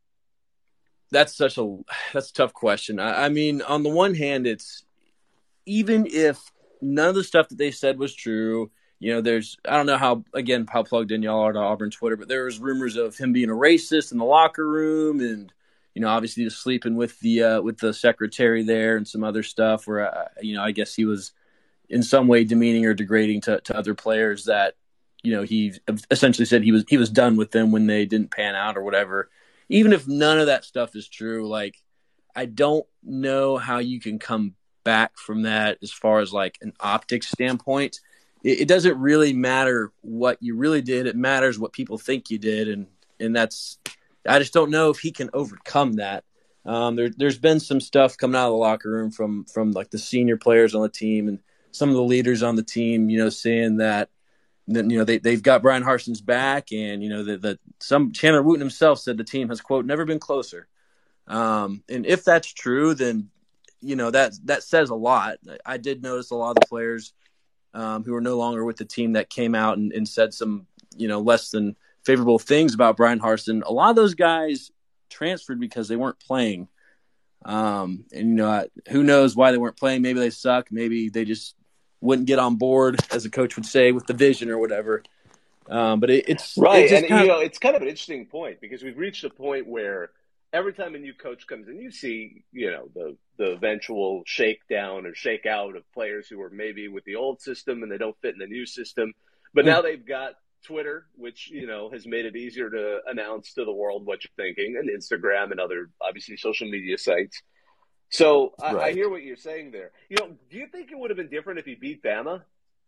That's such a that's a tough question. I, I mean, on the one hand, it's even if none of the stuff that they said was true. You know, there's, I don't know how, again, how plugged in y'all are to Auburn Twitter, but there was rumors of him being a racist in the locker room and, you know, obviously just sleeping with the, uh, with the secretary there and some other stuff where, uh, you know, I guess he was in some way demeaning or degrading to, to other players that, you know, he essentially said he was he was done with them when they didn't pan out or whatever. Even if none of that stuff is true, like, I don't know how you can come back from that as far as like an optics standpoint. It, it doesn't really matter what you really did. It matters what people think you did. And, and that's, I just don't know if he can overcome that. Um, there, there's been some stuff coming out of the locker room from, from like the senior players on the team and some of the leaders on the team, you know, saying that, then, you know, they, they've got Brian Harson's back, and, you know, that the, some Chandler Wooten himself said the team has, quote, never been closer. Um, and if that's true, then, you know, that, that says a lot. I did notice a lot of the players um, who are no longer with the team that came out and, and said some, you know, less than favorable things about Brian Harsin. A lot of those guys transferred because they weren't playing. Um, and, you know, who knows why they weren't playing. Maybe they suck. Maybe they just wouldn't get on board, as a coach would say, with the vision or whatever. Um, but it, it's right. It's and, kind you of, know, it's kind of an interesting point, because we've reached a point where every time a new coach comes in, you see, you know, the, the eventual shakedown or shakeout of players who are maybe with the old system and they don't fit in the new system. But now they've got Twitter, which, you know, has made it easier to announce to the world what you're thinking, and Instagram and other, obviously, social media sites. So I, Right. I hear what you're saying there. You know, do you think it would have been different if he beat Bama?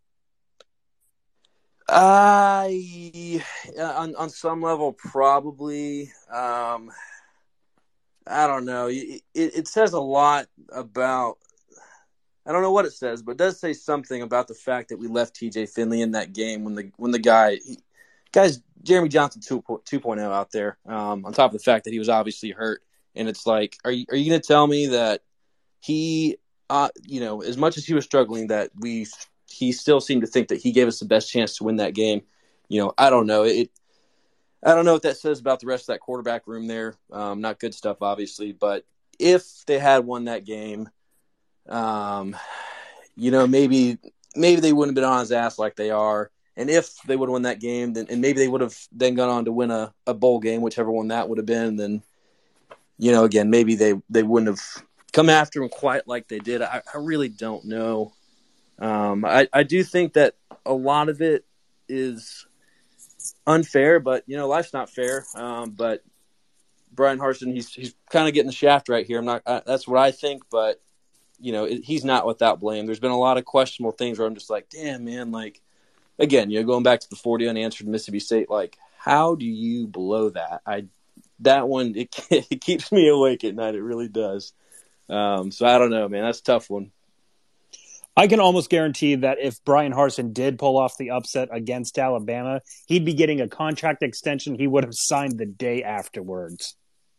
I on on some level probably. Um, I don't know. It, it, it says a lot about. I don't know what it says, but it does say something about the fact that we left T J Finley in that game when the when the guy, he, guys, Jeremy Johnson two point oh out there. Um, on top of the fact that he was obviously hurt, and it's like, are you are you going to tell me that he, uh, you know, as much as he was struggling, that we he still seemed to think that he gave us the best chance to win that game? You know, I don't know. It. I don't know what that says about the rest of that quarterback room there. Um, not good stuff, obviously, but if they had won that game, um, you know, maybe maybe they wouldn't have been on his ass like they are. And if they would have won that game, then and maybe they would have then gone on to win a, a bowl game, whichever one that would have been. Then, you know, again, maybe they, they wouldn't have come after him quite like they did. I, I really don't know. Um, I, I do think that a lot of it is unfair, but, you know, life's not fair. Um, but Brian Harsin, he's he's kind of getting the shaft right here. I'm not. I, that's what I think, but, you know, it, he's not without blame. There's been a lot of questionable things where I'm just like, damn, man, like, again, you know, going back to the forty unanswered Mississippi State, like, how do you blow that? I that one, it, it keeps me awake at night. It really does. Um, so I don't know, man. That's a tough one. I can almost guarantee that if Brian Harsin did pull off the upset against Alabama, he'd be getting a contract extension he would have signed the day afterwards.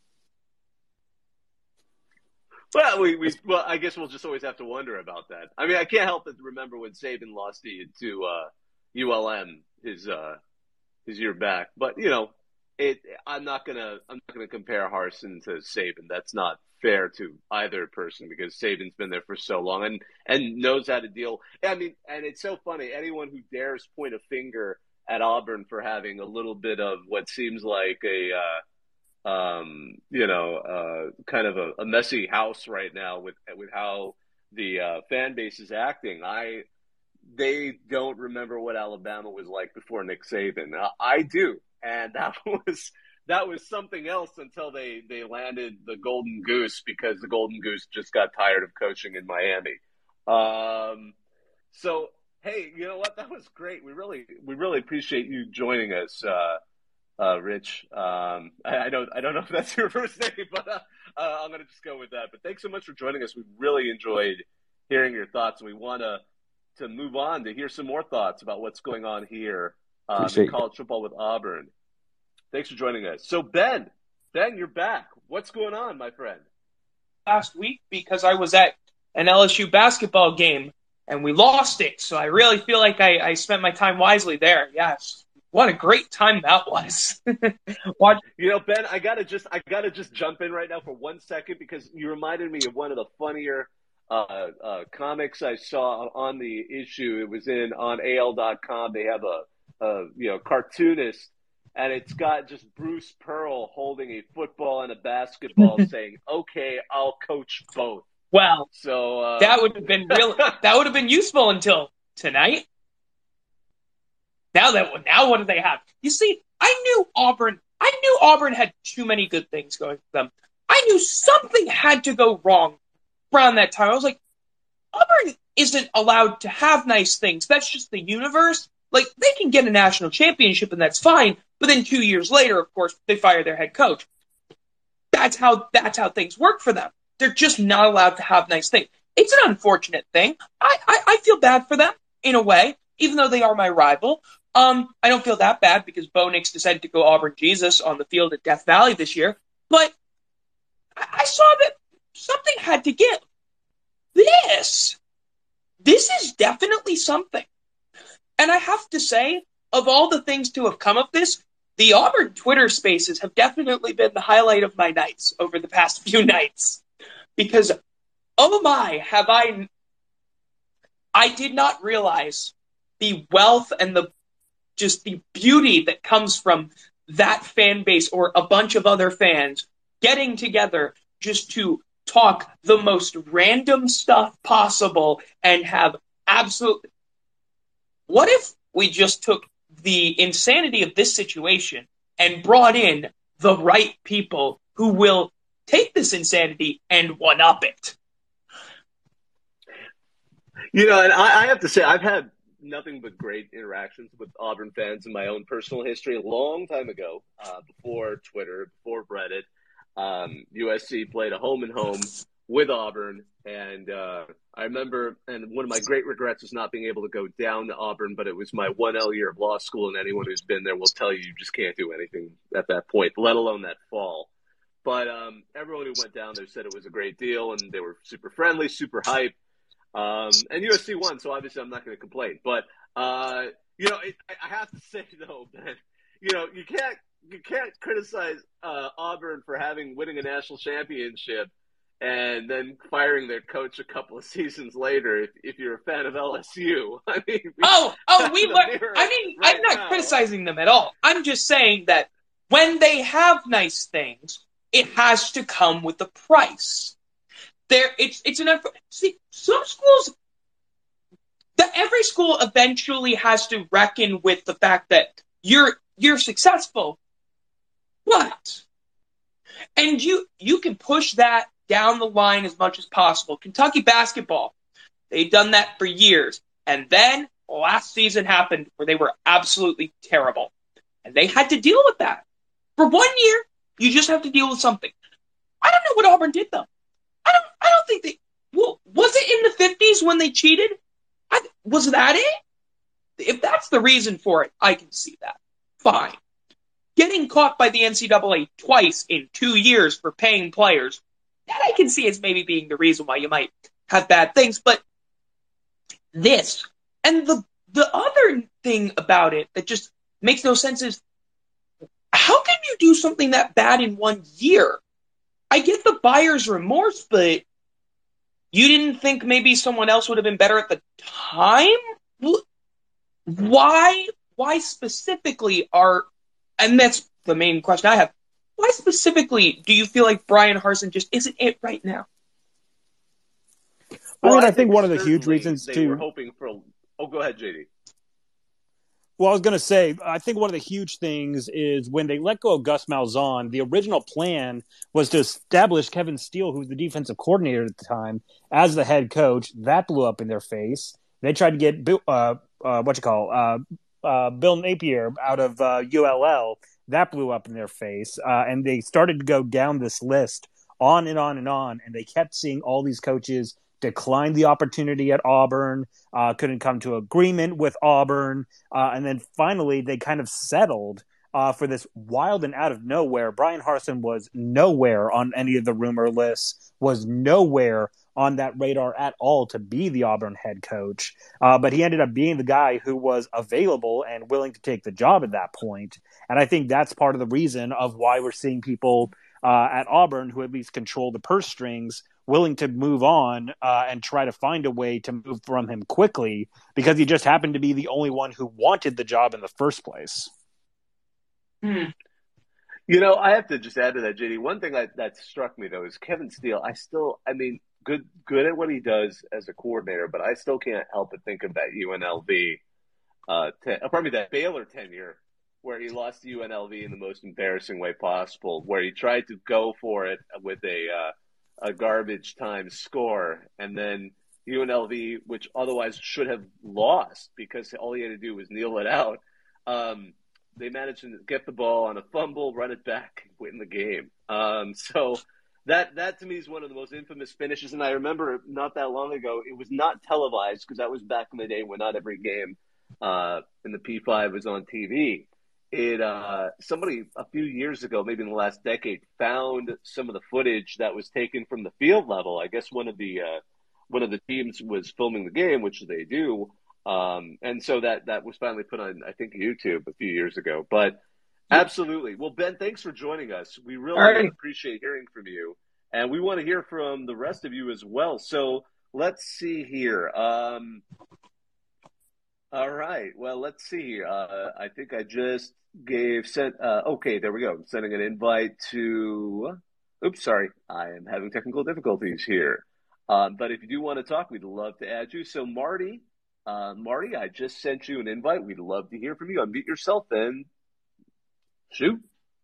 Well, we, we well, I guess we'll just always have to wonder about that. I mean, I can't help but remember when Saban lost to, to uh, U L M his uh, his year back. But you know, it. I'm not gonna I'm not gonna compare Harsin to Saban. That's not fair to either person, because Saban's been there for so long and and knows how to deal. I mean, and it's so funny. Anyone who dares point a finger at Auburn for having a little bit of what seems like a uh, um, you know, uh, kind of a, a messy house right now with with how the uh, fan base is acting. I they don't remember what Alabama was like before Nick Saban. Uh, I do, and that was that was something else until they they landed the Golden Goose, because the Golden Goose just got tired of coaching in Miami. Um, so hey, you know what? That was great. We really we really appreciate you joining us. Uh, Uh, Rich, um, I, I don't, I don't know if that's your first name, but uh, uh, I'm going to just go with that. But thanks so much for joining us. We really enjoyed hearing your thoughts, and we want to to move on to hear some more thoughts about what's going on here um, in college football with Auburn. Thanks for joining us. So Ben, Ben, you're back. What's going on, my friend? Last week, because I was at an L S U basketball game and we lost it, so I really feel like I, I spent my time wisely there. Yes. What a great time that was. Watch. You know, Ben, I gotta just I gotta just jump in right now for one second, because you reminded me of one of the funnier uh, uh, comics I saw on the issue. It was in on A L dot com. They have a, a you know cartoonist, and it's got just Bruce Pearl holding a football and a basketball, saying, "Okay, I'll coach both." Well, So uh, that would have been real. That would have been useful until tonight. Now that now what do they have? You see, I knew Auburn. I knew Auburn had too many good things going for them. I knew something had to go wrong around that time. I was like, Auburn isn't allowed to have nice things. That's just the universe. Like, they can get a national championship and that's fine. But then two years later, of course, they fire their head coach. That's how that's how things work for them. They're just not allowed to have nice things. It's an unfortunate thing. I, I, I feel bad for them in a way, even though they are my rival. Um, I don't feel that bad because Bo Nix decided to go Auburn Jesus on the field at Death Valley this year. But I, I saw that something had to give. This, this is definitely something. And I have to say, of all the things to have come of this, the Auburn Twitter spaces have definitely been the highlight of my nights over the past few nights. Because, oh my, have I... I did not realize the wealth and the just the beauty that comes from that fan base or a bunch of other fans getting together just to talk the most random stuff possible and have absolute... What if we just took the insanity of this situation and brought in the right people who will take this insanity and one-up it? You know, and I, I have to say, I've had nothing but great interactions with Auburn fans in my own personal history. A long time ago, uh, before Twitter, before Reddit, um, U S C played a home and home with Auburn, and uh, I remember, and one of my great regrets is not being able to go down to Auburn, but it was my one L year of law school, and anyone who's been there will tell you you just can't do anything at that point, let alone that fall. But um, everyone who went down there said it was a great deal, and they were super friendly, super hype. Um, and U S C won, so obviously I'm not going to complain. But uh, you know, it, I have to say though that you know you can't you can't criticize uh, Auburn for having winning a national championship and then firing their coach a couple of seasons later. If, if you're a fan of L S U, I mean, oh, oh, we learned. I mean, right I'm not now. criticizing them at all. I'm just saying that when they have nice things, it has to come with a price. There, it's it's an see some schools. That every school eventually has to reckon with the fact that you're you're successful. What? And you you can push that down the line as much as possible. Kentucky basketball, they've done that for years, and then last season happened where they were absolutely terrible, and they had to deal with that for one year. You just have to deal with something. I don't know what Auburn did though. I don't. I don't think they. Well, was it in the fifties when they cheated? I, was that it? If that's the reason for it, I can see that. Fine. Getting caught by the N C double A twice in two years for paying players, that I can see as maybe being the reason why you might have bad things. But this and the the other thing about it that just makes no sense is how can you do something that bad in one year? I get the buyer's remorse, but you didn't think maybe someone else would have been better at the time? Why, why specifically are, and that's the main question I have, why specifically do you feel like Brian Harsin just isn't it right now? Well, I mean, I, I think, think one of the huge reasons they to... were hoping for, oh, go ahead, J D. Well, I was going to say, I think one of the huge things is when they let go of Gus Malzahn, the original plan was to establish Kevin Steele, who was the defensive coordinator at the time, as the head coach. That blew up in their face. They tried to get, uh, uh, what you call, uh, uh, Bill Napier out of uh, U L L. That blew up in their face. Uh, and they started to go down this list on and on and on, and they kept seeing all these coaches declined the opportunity at Auburn, uh, couldn't come to agreement with Auburn, uh, and then finally they kind of settled uh, for this wild and out of nowhere. Brian Harsin was nowhere on any of the rumor lists, was nowhere on that radar at all to be the Auburn head coach, uh, but he ended up being the guy who was available and willing to take the job at that point. And I think that's part of the reason of why we're seeing people uh, at Auburn who at least control the purse strings willing to move on uh, and try to find a way to move from him quickly because he just happened to be the only one who wanted the job in the first place. Hmm. You know, I have to just add to that, J D. One thing that, that struck me, though, is Kevin Steele. I still, I mean, good good at what he does as a coordinator, but I still can't help but think of that U N L V, uh, ten, uh, pardon me, that Baylor tenure where he lost to U N L V in the most embarrassing way possible, where he tried to go for it with a uh, a garbage time score, and then U N L V, which otherwise should have lost because all he had to do was kneel it out, um, they managed to get the ball on a fumble, run it back, win the game. Um, so that that to me is one of the most infamous finishes. And I remember not that long ago, it was not televised because that was back in the day when not every game uh, in the P five was on T V. It uh, somebody a few years ago, maybe in the last decade, found some of the footage that was taken from the field level. I guess one of the uh, one of the teams was filming the game, which they do. Um, and so that, that was finally put on, I think, YouTube a few years ago. But absolutely. Well, Ben, thanks for joining us. We really right. appreciate hearing from you. And we want to hear from the rest of you as well. So let's see here. Um, all right. Well, let's see. Uh, I think I just gave sent. Uh, okay, there we go. I'm sending an invite to. Oops, sorry. I am having technical difficulties here. Um, but if you do want to talk, we'd love to add you. So, Marty. Uh, Marty, I just sent you an invite. We'd love to hear from you. Unmute yourself and shoot.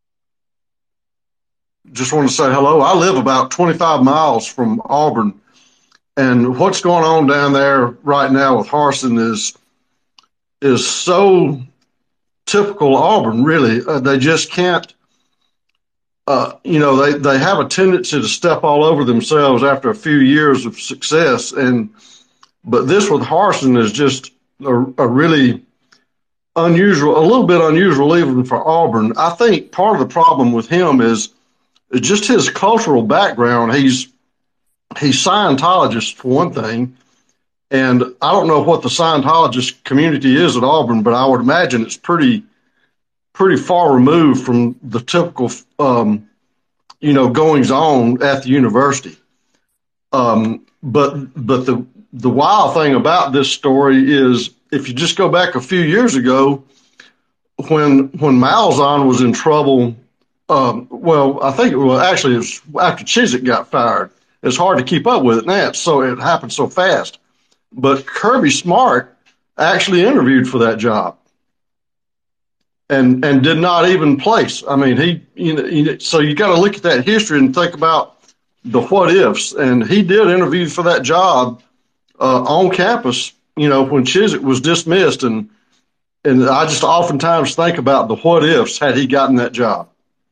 Just want to say hello. I live about twenty-five miles from Auburn, and what's going on down there right now with Harsin is is so typical Auburn, really. Uh, they just can't, uh, you know, they, they have a tendency to step all over themselves after a few years of success, and but this with Harsin is just a, a really unusual, a little bit unusual even for Auburn. I think part of the problem with him is, is just his cultural background. He's he's Scientologist for one thing, and I don't know what the Scientologist community is at Auburn, but I would imagine it's pretty pretty far removed from the typical, um, you know, goings on at the university. Um, but but the The wild thing about this story is if you just go back a few years ago when when Malzahn was in trouble, um, well, I think it was actually it was after Chizik got fired. It's hard to keep up with it now, so it happened so fast. But Kirby Smart actually interviewed for that job and and did not even place. I mean, he you know, you know so you got to look at that history and think about the what ifs. And he did interview for that job Uh, on campus, you know, when Chizik was dismissed, and and I just oftentimes think about the what ifs had he gotten that job.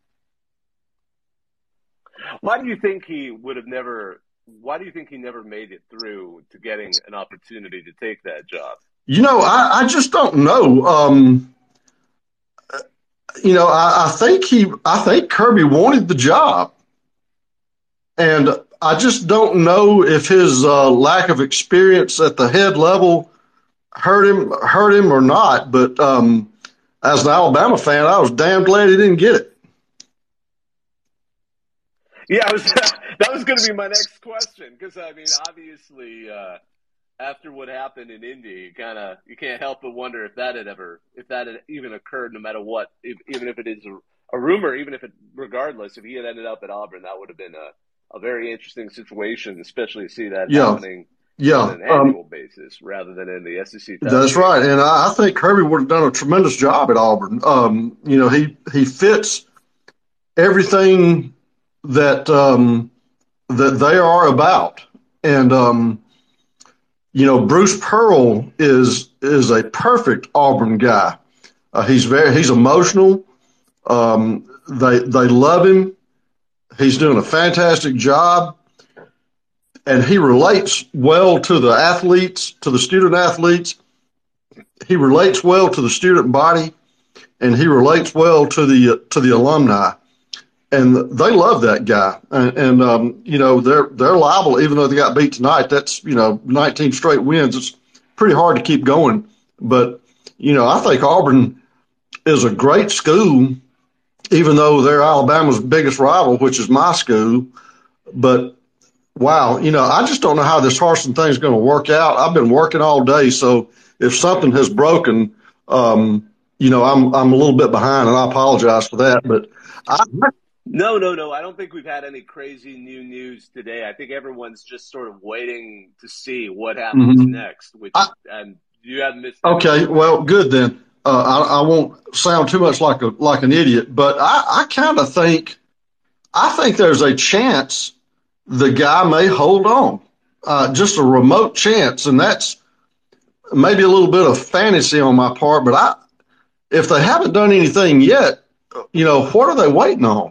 Why do you think he would have never? Why do you think he never made it through to getting an opportunity to take that job? You know, I, I just don't know. Um, you know, I, I think he, I think Kirby wanted the job, and I just don't know if his uh, lack of experience at the head level hurt him, hurt him or not. But um, as an Alabama fan, I was damn glad he didn't get it. Yeah, I was, that was going to be my next question because I mean, obviously, uh, after what happened in Indy, you kind of you can't help but wonder if that had ever, if that had even occurred, no matter what, if, even if it is a, a rumor, even if it, regardless, if he had ended up at Auburn, that would have been a. A very interesting situation, especially to see that yeah. happening yeah. on an annual um, basis rather than in the S E C. That's right, and I, I think Kirby would have done a tremendous job at Auburn. Um, you know, he he fits everything that um, that they are about, and um, you know, Bruce Pearl is is a perfect Auburn guy. Uh, he's very he's emotional. Um, they they love him. He's doing a fantastic job, and he relates well to the athletes, to the student athletes. He relates well to the student body, and he relates well to the to the alumni. And they love that guy. And, and um, you know, they're they're liable, even though they got beat tonight. That's, you know, nineteen straight wins. It's pretty hard to keep going. But, you know, I think Auburn is a great school, even though they're Alabama's biggest rival, which is my school. But, wow, you know, I just don't know how this Harsin thing is going to work out. I've been working all day, so if something has broken, um, you know, I'm I'm a little bit behind, and I apologize for that. But I, No, no, no. I don't think we've had any crazy new news today. I think everyone's just sort of waiting to see what happens Mm-hmm. next. Which I, and you haven't missed. okay, anything. well, good then. Uh, I, I won't sound too much like a like an idiot, but I, I kind of think I think there's a chance the guy may hold on, uh, just a remote chance, and that's maybe a little bit of fantasy on my part. But I, if they haven't done anything yet, you know, what are they waiting on?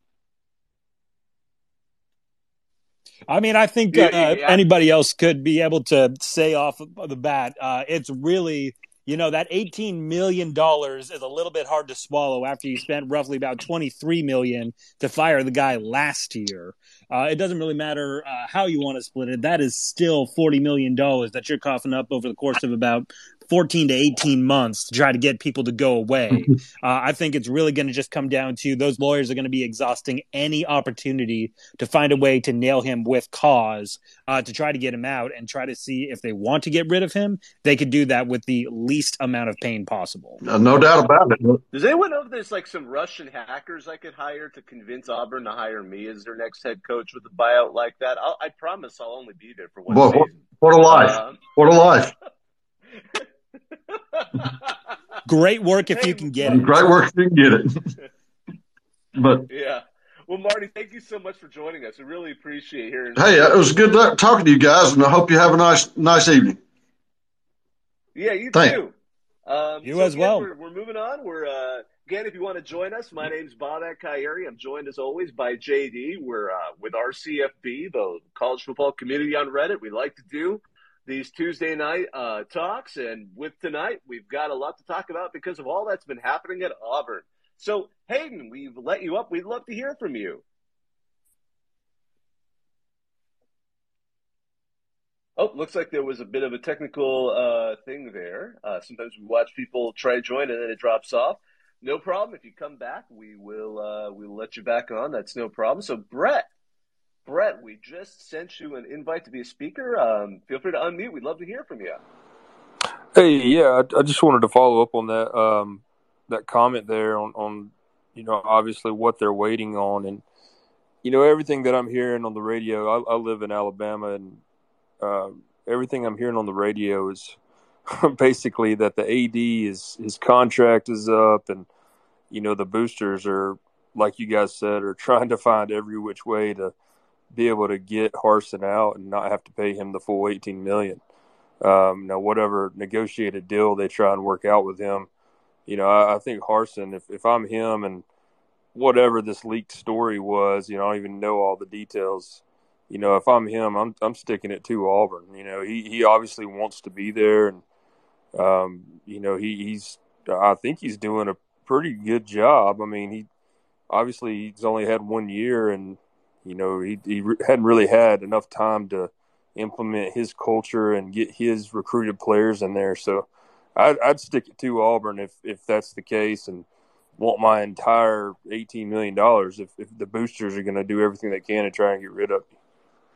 I mean, I think Yeah, uh, yeah. anybody else could be able to say off of the bat. Uh, it's really, you know, that eighteen million dollars is a little bit hard to swallow after you spent roughly about twenty-three million dollars to fire the guy last year. Uh, it doesn't really matter uh, how you want to split it. That is still forty million dollars that you're coughing up over the course of about fourteen to eighteen months to try to get people to go away. Uh, I think it's really going to just come down to those lawyers are going to be exhausting any opportunity to find a way to nail him with cause, uh, to try to get him out and try to see if they want to get rid of him. They could do that with the least amount of pain possible. Uh, no doubt about it. Does anyone know if there's like some Russian hackers I could hire to convince Auburn to hire me as their next head coach with a buyout like that? I'll, I promise I'll only be there for one Boy, season. what, what a life. Um, What a life. Great work if Hey, you can get it. Great work if you can get it. But yeah. Well, Marty, thank you so much for joining us. I really appreciate hearing. hey, it was good talking to you guys, and I hope you have a nice, nice evening. Yeah, you Thanks. too. Um, You so as again, well. We're, we're moving on. We're uh, again, if you want to join us, my name's Babak Kyrie. I'm joined as always by J D. We're uh, with R C F B, the college football community on Reddit. We like to do these Tuesday night uh, talks, and with tonight, we've got a lot to talk about because of all that's been happening at Auburn. So, Hayden, we've let you up. We'd love to hear from you. Oh, looks like there was a bit of a technical uh, thing there. Uh, sometimes we watch people try to join and then it drops off. No problem. If you come back, we will uh, we'll let you back on. That's no problem. So, Brett, Brett, we just sent you an invite to be a speaker. Um, feel free to unmute. We'd love to hear from you. Hey, yeah, I, I just wanted to follow up on that um, that comment there on, on, you know, obviously what they're waiting on. And, you know, everything that I'm hearing on the radio, I, I live in Alabama, and uh, everything I'm hearing on the radio is basically that the A D is his contract is up, and, you know, the boosters are, like you guys said, are trying to find every which way to be able to get Harsin out and not have to pay him the full eighteen million dollars. Um, now, whatever negotiated deal they try and work out with him, you know, I, I think Harsin, if, if I'm him and whatever this leaked story was, you know, I don't even know all the details. You know, if I'm him, I'm I'm sticking it to Auburn. You know, he, he obviously wants to be there, and um, you know, he, he's I think he's doing a pretty good job. I mean, he obviously he's only had one year, and you know, he he hadn't really had enough time to implement his culture and get his recruited players in there. So I'd, I'd stick it to Auburn if, if that's the case, and want my entire eighteen million dollars if, if the boosters are going to do everything they can to try and get rid of me.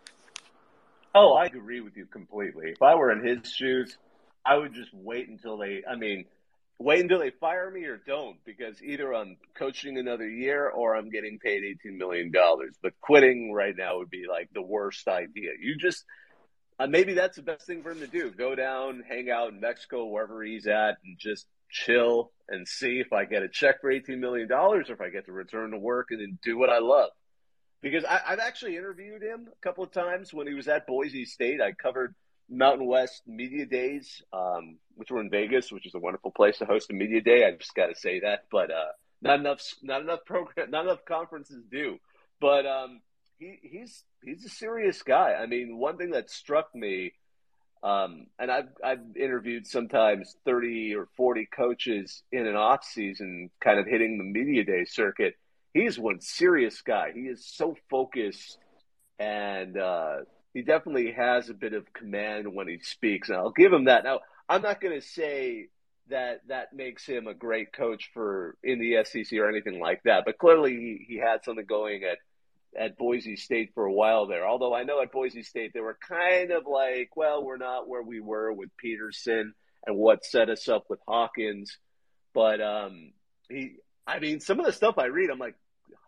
Oh, I agree with you completely. If I were in his shoes, I would just wait until they, I mean, wait until they fire me or don't, because either I'm coaching another year or I'm getting paid eighteen million dollars. But quitting right now would be like the worst idea. You just, uh, maybe that's the best thing for him to do. Go down, hang out in Mexico, wherever he's at, and just chill and see if I get a check for eighteen million dollars or if I get to return to work and then do what I love. Because I, I've actually interviewed him a couple of times when he was at Boise State. I covered Mountain West Media Days, um, which were in Vegas, which is a wonderful place to host a media day. I just got to say that, but uh, not enough, not enough program, not enough conferences do. But um, he, he's he's a serious guy. I mean, one thing that struck me, um, and I've I've interviewed sometimes thirty or forty coaches in an off season, kind of hitting the media day circuit. He's one serious guy. He is so focused, and uh, he definitely has a bit of command when he speaks, and I'll give him that. Now, I'm not going to say that that makes him a great coach for in the S E C or anything like that, but clearly he, he had something going at, at Boise State for a while there. Although I know at Boise State they were kind of like, well, we're not where we were with Peterson and what set us up with Hawkins. But um, he, I mean, some of the stuff I read, I'm like,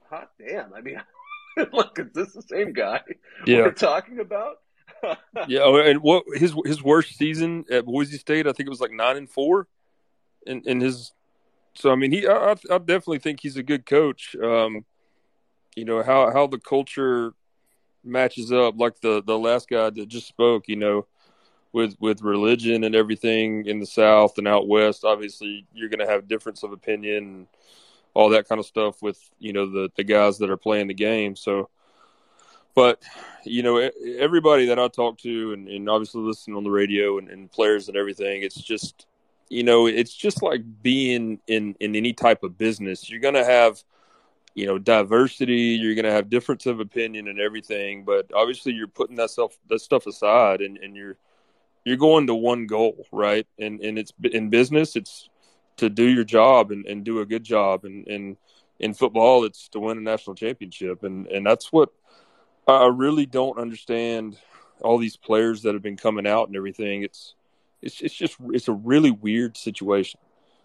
hot damn. I mean, look, is this the same guy Yeah. we're talking about? Yeah, oh, and what his his worst season at Boise State, I think it was like nine and four, in, in his. So I mean, he I, I definitely think he's a good coach. Um, you know how how the culture matches up, like the the last guy that just spoke. You know, with with religion and everything in the South and out West, obviously you're going to have difference of opinion and all that kind of stuff with you know the the guys that are playing the game. So. But, you know, everybody that I talk to and, and obviously listen on the radio and, and players and everything, it's just, you know, it's just like being in, in any type of business. You're going to have, you know, diversity. You're going to have difference of opinion and everything. But obviously you're putting that stuff, that stuff aside and, and you're you're going to one goal, right? And and it's in business, it's to do your job and, and do a good job. And, and in football, it's to win a national championship. And, and that's what – I really don't understand all these players that have been coming out and everything. It's, it's, it's just, it's a really weird situation.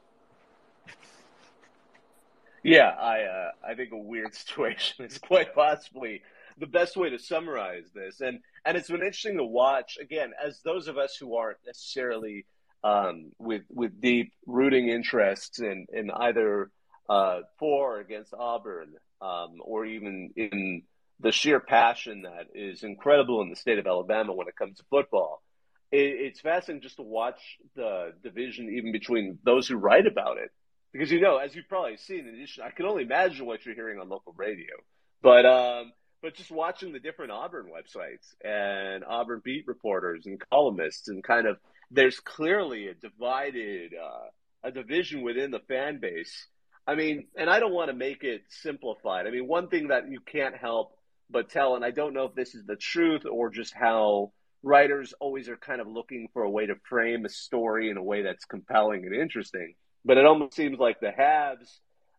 Yeah, I, uh, I think a weird situation is quite possibly the best way to summarize this. And, and it's been interesting to watch again, as those of us who aren't necessarily, um, with, with deep rooting interests in, in either, uh, for or against Auburn, um, or even in, the sheer passion that is incredible in the state of Alabama when it comes to football. It, it's fascinating just to watch the division even between those who write about it. Because, you know, as you've probably seen, in addition, I can only imagine what you're hearing on local radio. But um, but just watching the different Auburn websites and Auburn beat reporters and columnists and kind of there's clearly a divided, uh, a division within the fan base. I mean, and I don't want to make it simplified. I mean, one thing that you can't help but tell, and I don't know if this is the truth or just how writers always are kind of looking for a way to frame a story in a way that's compelling and interesting. But it almost seems like the haves,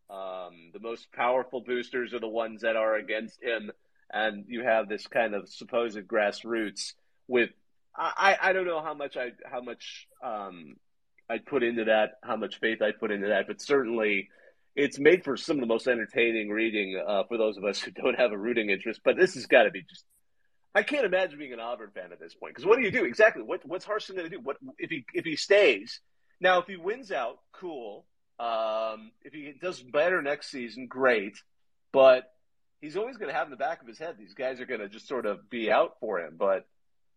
um, the most powerful boosters are the ones that are against him. And you have this kind of supposed grassroots with, I, I don't know how much I, how much, um, I'd put into that, how much faith I'd put into that, but certainly it's made for some of the most entertaining reading uh, for those of us who don't have a rooting interest. But this has got to be just – I can't imagine being an Auburn fan at this point. Because what do you do? Exactly. What, what's Harsin going to do? What if he if he stays? Now, if he wins out, cool. Um, if he does better next season, great. But he's always going to have in the back of his head these guys are going to just sort of be out for him. But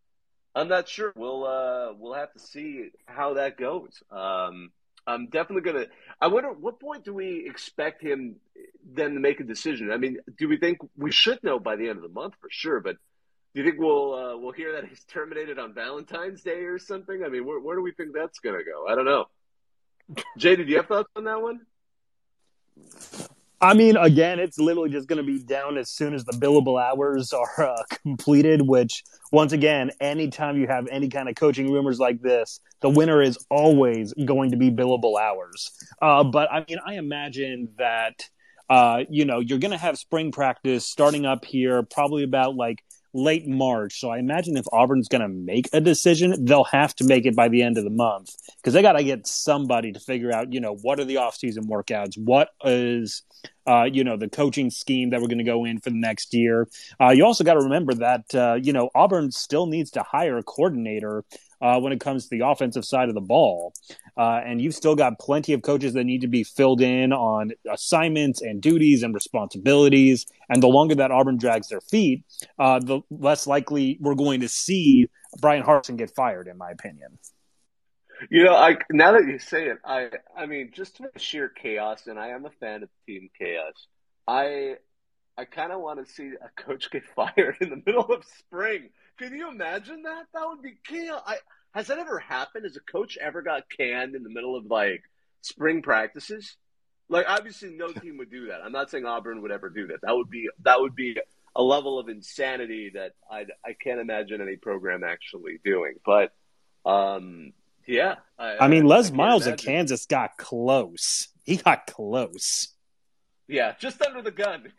I'm not sure. We'll uh, we'll have to see how that goes. Um I'm definitely going to – I wonder, what point do we expect him then to make a decision? I mean, do we think – we should know by the end of the month for sure, but do you think we'll uh, we'll hear that he's terminated on Valentine's Day or something? I mean, where, where do we think that's going to go? I don't know. Jay, did you have thoughts on that one? I mean, again, it's literally just going to be down as soon as the billable hours are uh, completed, which, once again, anytime you have any kind of coaching rumors like this, the winner is always going to be billable hours. Uh, but, I mean, I imagine that, uh, you know, you're going to have spring practice starting up here probably about, like, late March. So I imagine if Auburn's going to make a decision, they'll have to make it by the end of the month because they got to get somebody to figure out, you know, what are the off-season workouts? What is, uh, you know, the coaching scheme that we're going to go in for the next year? Uh, you also got to remember that, uh, you know, Auburn still needs to hire a coordinator uh, when it comes to the offensive side of the ball. Uh, and you've still got plenty of coaches that need to be filled in on assignments and duties and responsibilities. And the longer that Auburn drags their feet, uh, the less likely we're going to see Brian Harsin get fired, in my opinion. You know, I now that you say it, I I mean, just for sheer chaos, and I am a fan of Team Chaos, I I kind of want to see a coach get fired in the middle of spring. Can you imagine that? That would be chaos. I, has that ever happened? Has a coach ever got canned in the middle of, like, spring practices? Like, obviously no team would do that. I'm not saying Auburn would ever do that. That would be that would be a level of insanity that I I can't imagine any program actually doing. But, um, yeah. I, I mean, Les I Miles imagine. at Kansas got close. He got close. Yeah, just under the gun.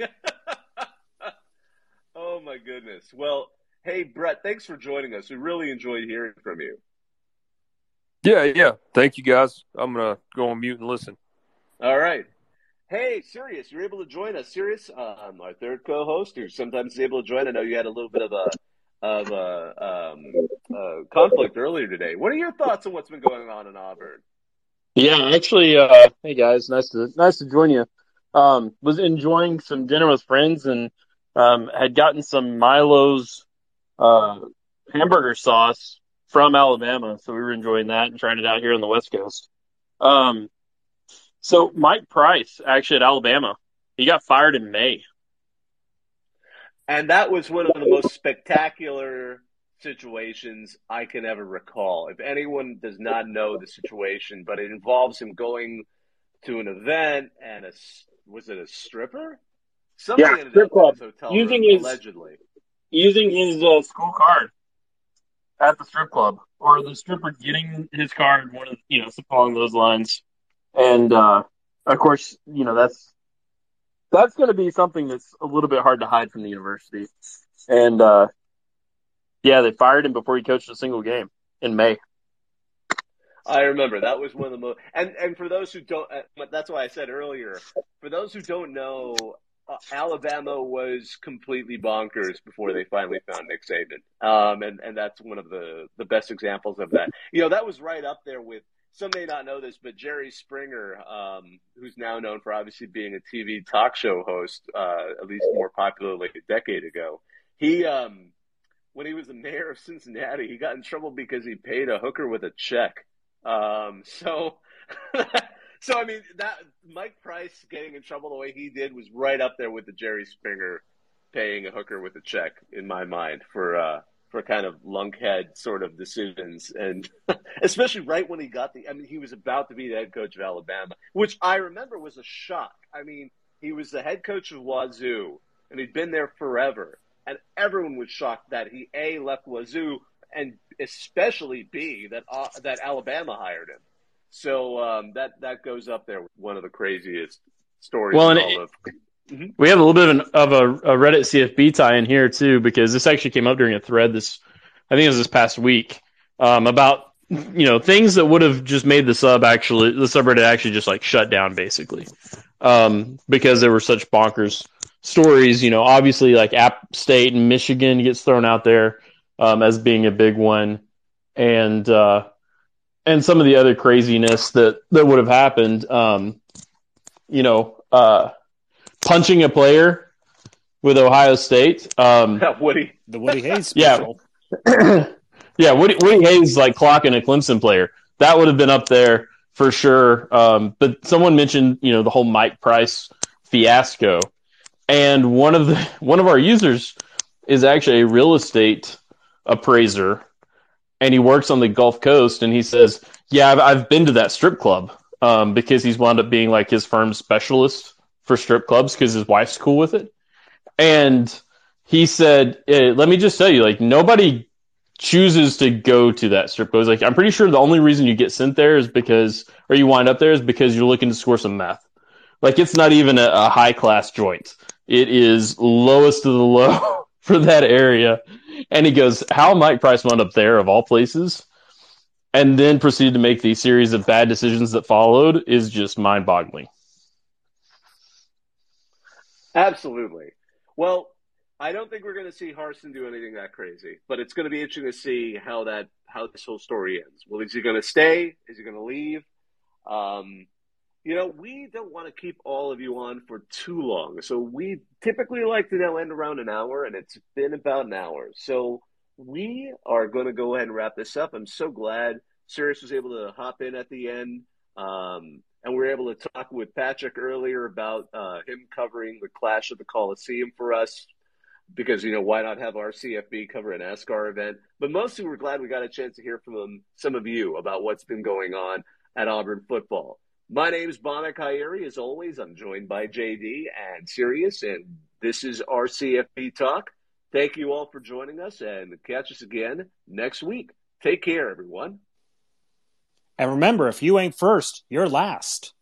Oh, my goodness. Well, hey, Brett, thanks for joining us. We really enjoyed hearing from you. Yeah, yeah. Thank you, guys. I'm going to go on mute and listen. All right. Hey, Sirius, you're able to join us. Sirius, um, our third co-host, who sometimes is able to join. I know you had a little bit of a of a um, uh, conflict earlier today. What are your thoughts on what's been going on in Auburn? Yeah, actually, uh, hey guys, nice to nice to join you. Um, was enjoying some dinner with friends and um, had gotten some Milo's uh, hamburger sauce from Alabama, so we were enjoying that and trying it out here on the West Coast. Um, so Mike Price, actually at Alabama, he got fired in May. And that was one of the most spectacular situations I can ever recall. If anyone does not know the situation, but it involves him going to an event and a was it a stripper? Something Yeah, ended strip up club. in his hotel Using room, his allegedly. using his uh, school card at the strip club, or the stripper getting his card, one of you know, something along those lines. And uh, of course, you know that's that's going to be something that's a little bit hard to hide from the university. And uh, yeah, they fired him before he coached a single game in May. I remember that was one of the most, and and for those who don't, uh, that's why I said earlier. For those who don't know, uh, Alabama was completely bonkers before they finally found Nick Saban, um, and and that's one of the the best examples of that. You know, that was right up there with. Some may not know this, but Jerry Springer, um, who's now known for obviously being a T V talk show host, uh, at least more popularly a decade ago, he. Um, when he was the mayor of Cincinnati, he got in trouble because he paid a hooker with a check. Um, so, so I mean, that Mike Price getting in trouble the way he did was right up there with the Jerry Springer paying a hooker with a check in my mind for uh, for kind of lunkhead sort of decisions, and especially right when he got the. I mean, he was about to be the head coach of Alabama, which I remember was a shock. I mean, he was the head coach of Wazoo, and he'd been there forever. And everyone was shocked that he, A, left Wazoo, and especially, B, that uh, that Alabama hired him. So um, that, that goes up there with one of the craziest stories Well, in and all it, of mm-hmm. We have a little bit of, an, of a, a Reddit C F B tie in here, too, because this actually came up during a thread this, I think it was this past week, um, about, you know, things that would have just made the sub actually, the subreddit actually just like shut down, basically, um, because there were such bonkers stories. You know, obviously like App State and Michigan gets thrown out there um, as being a big one, and uh, and some of the other craziness that, that would have happened. Um, you know, uh, punching a player with Ohio State. Um, Woody. The Woody Hayes special. Yeah, yeah. Woody, Woody Hayes like clocking a Clemson player. That would have been up there for sure. Um, but someone mentioned, you know, the whole Mike Price fiasco. And one of the one of our users is actually a real estate appraiser, and he works on the Gulf Coast. And he says, "Yeah, I've, I've been to that strip club um, because he's wound up being like his firm's specialist for strip clubs because his wife's cool with it." And he said, eh, "Let me just tell you, like nobody chooses to go to that strip club. Like I'm pretty sure the only reason you get sent there is because, or you wind up there is because you're looking to score some meth. Like it's not even a, a high class joint." It is lowest of the low for that area. And he goes, how Mike Price wound up there of all places and then proceeded to make the series of bad decisions that followed is just mind boggling. Absolutely. Well, I don't think we're going to see Harsin do anything that crazy, but it's going to be interesting to see how that, how this whole story ends. Well, is he going to stay? Is he going to leave? Um, You know, we don't want to keep all of you on for too long. So we typically like to now end around an hour, and it's been about an hour. So we are going to go ahead and wrap this up. I'm so glad Sirius was able to hop in at the end. Um, and we were able to talk with Patrick earlier about uh, him covering the Clash of the Coliseum for us. Because, you know, why not have our C F B cover a NASCAR event? But mostly we're glad we got a chance to hear from some of you about what's been going on at Auburn football. My name is Bono Kyrie. As always, I'm joined by J D and Sirius, and this is our C F B Talk. Thank you all for joining us, and catch us again next week. Take care, everyone. And remember, if you ain't first, you're last.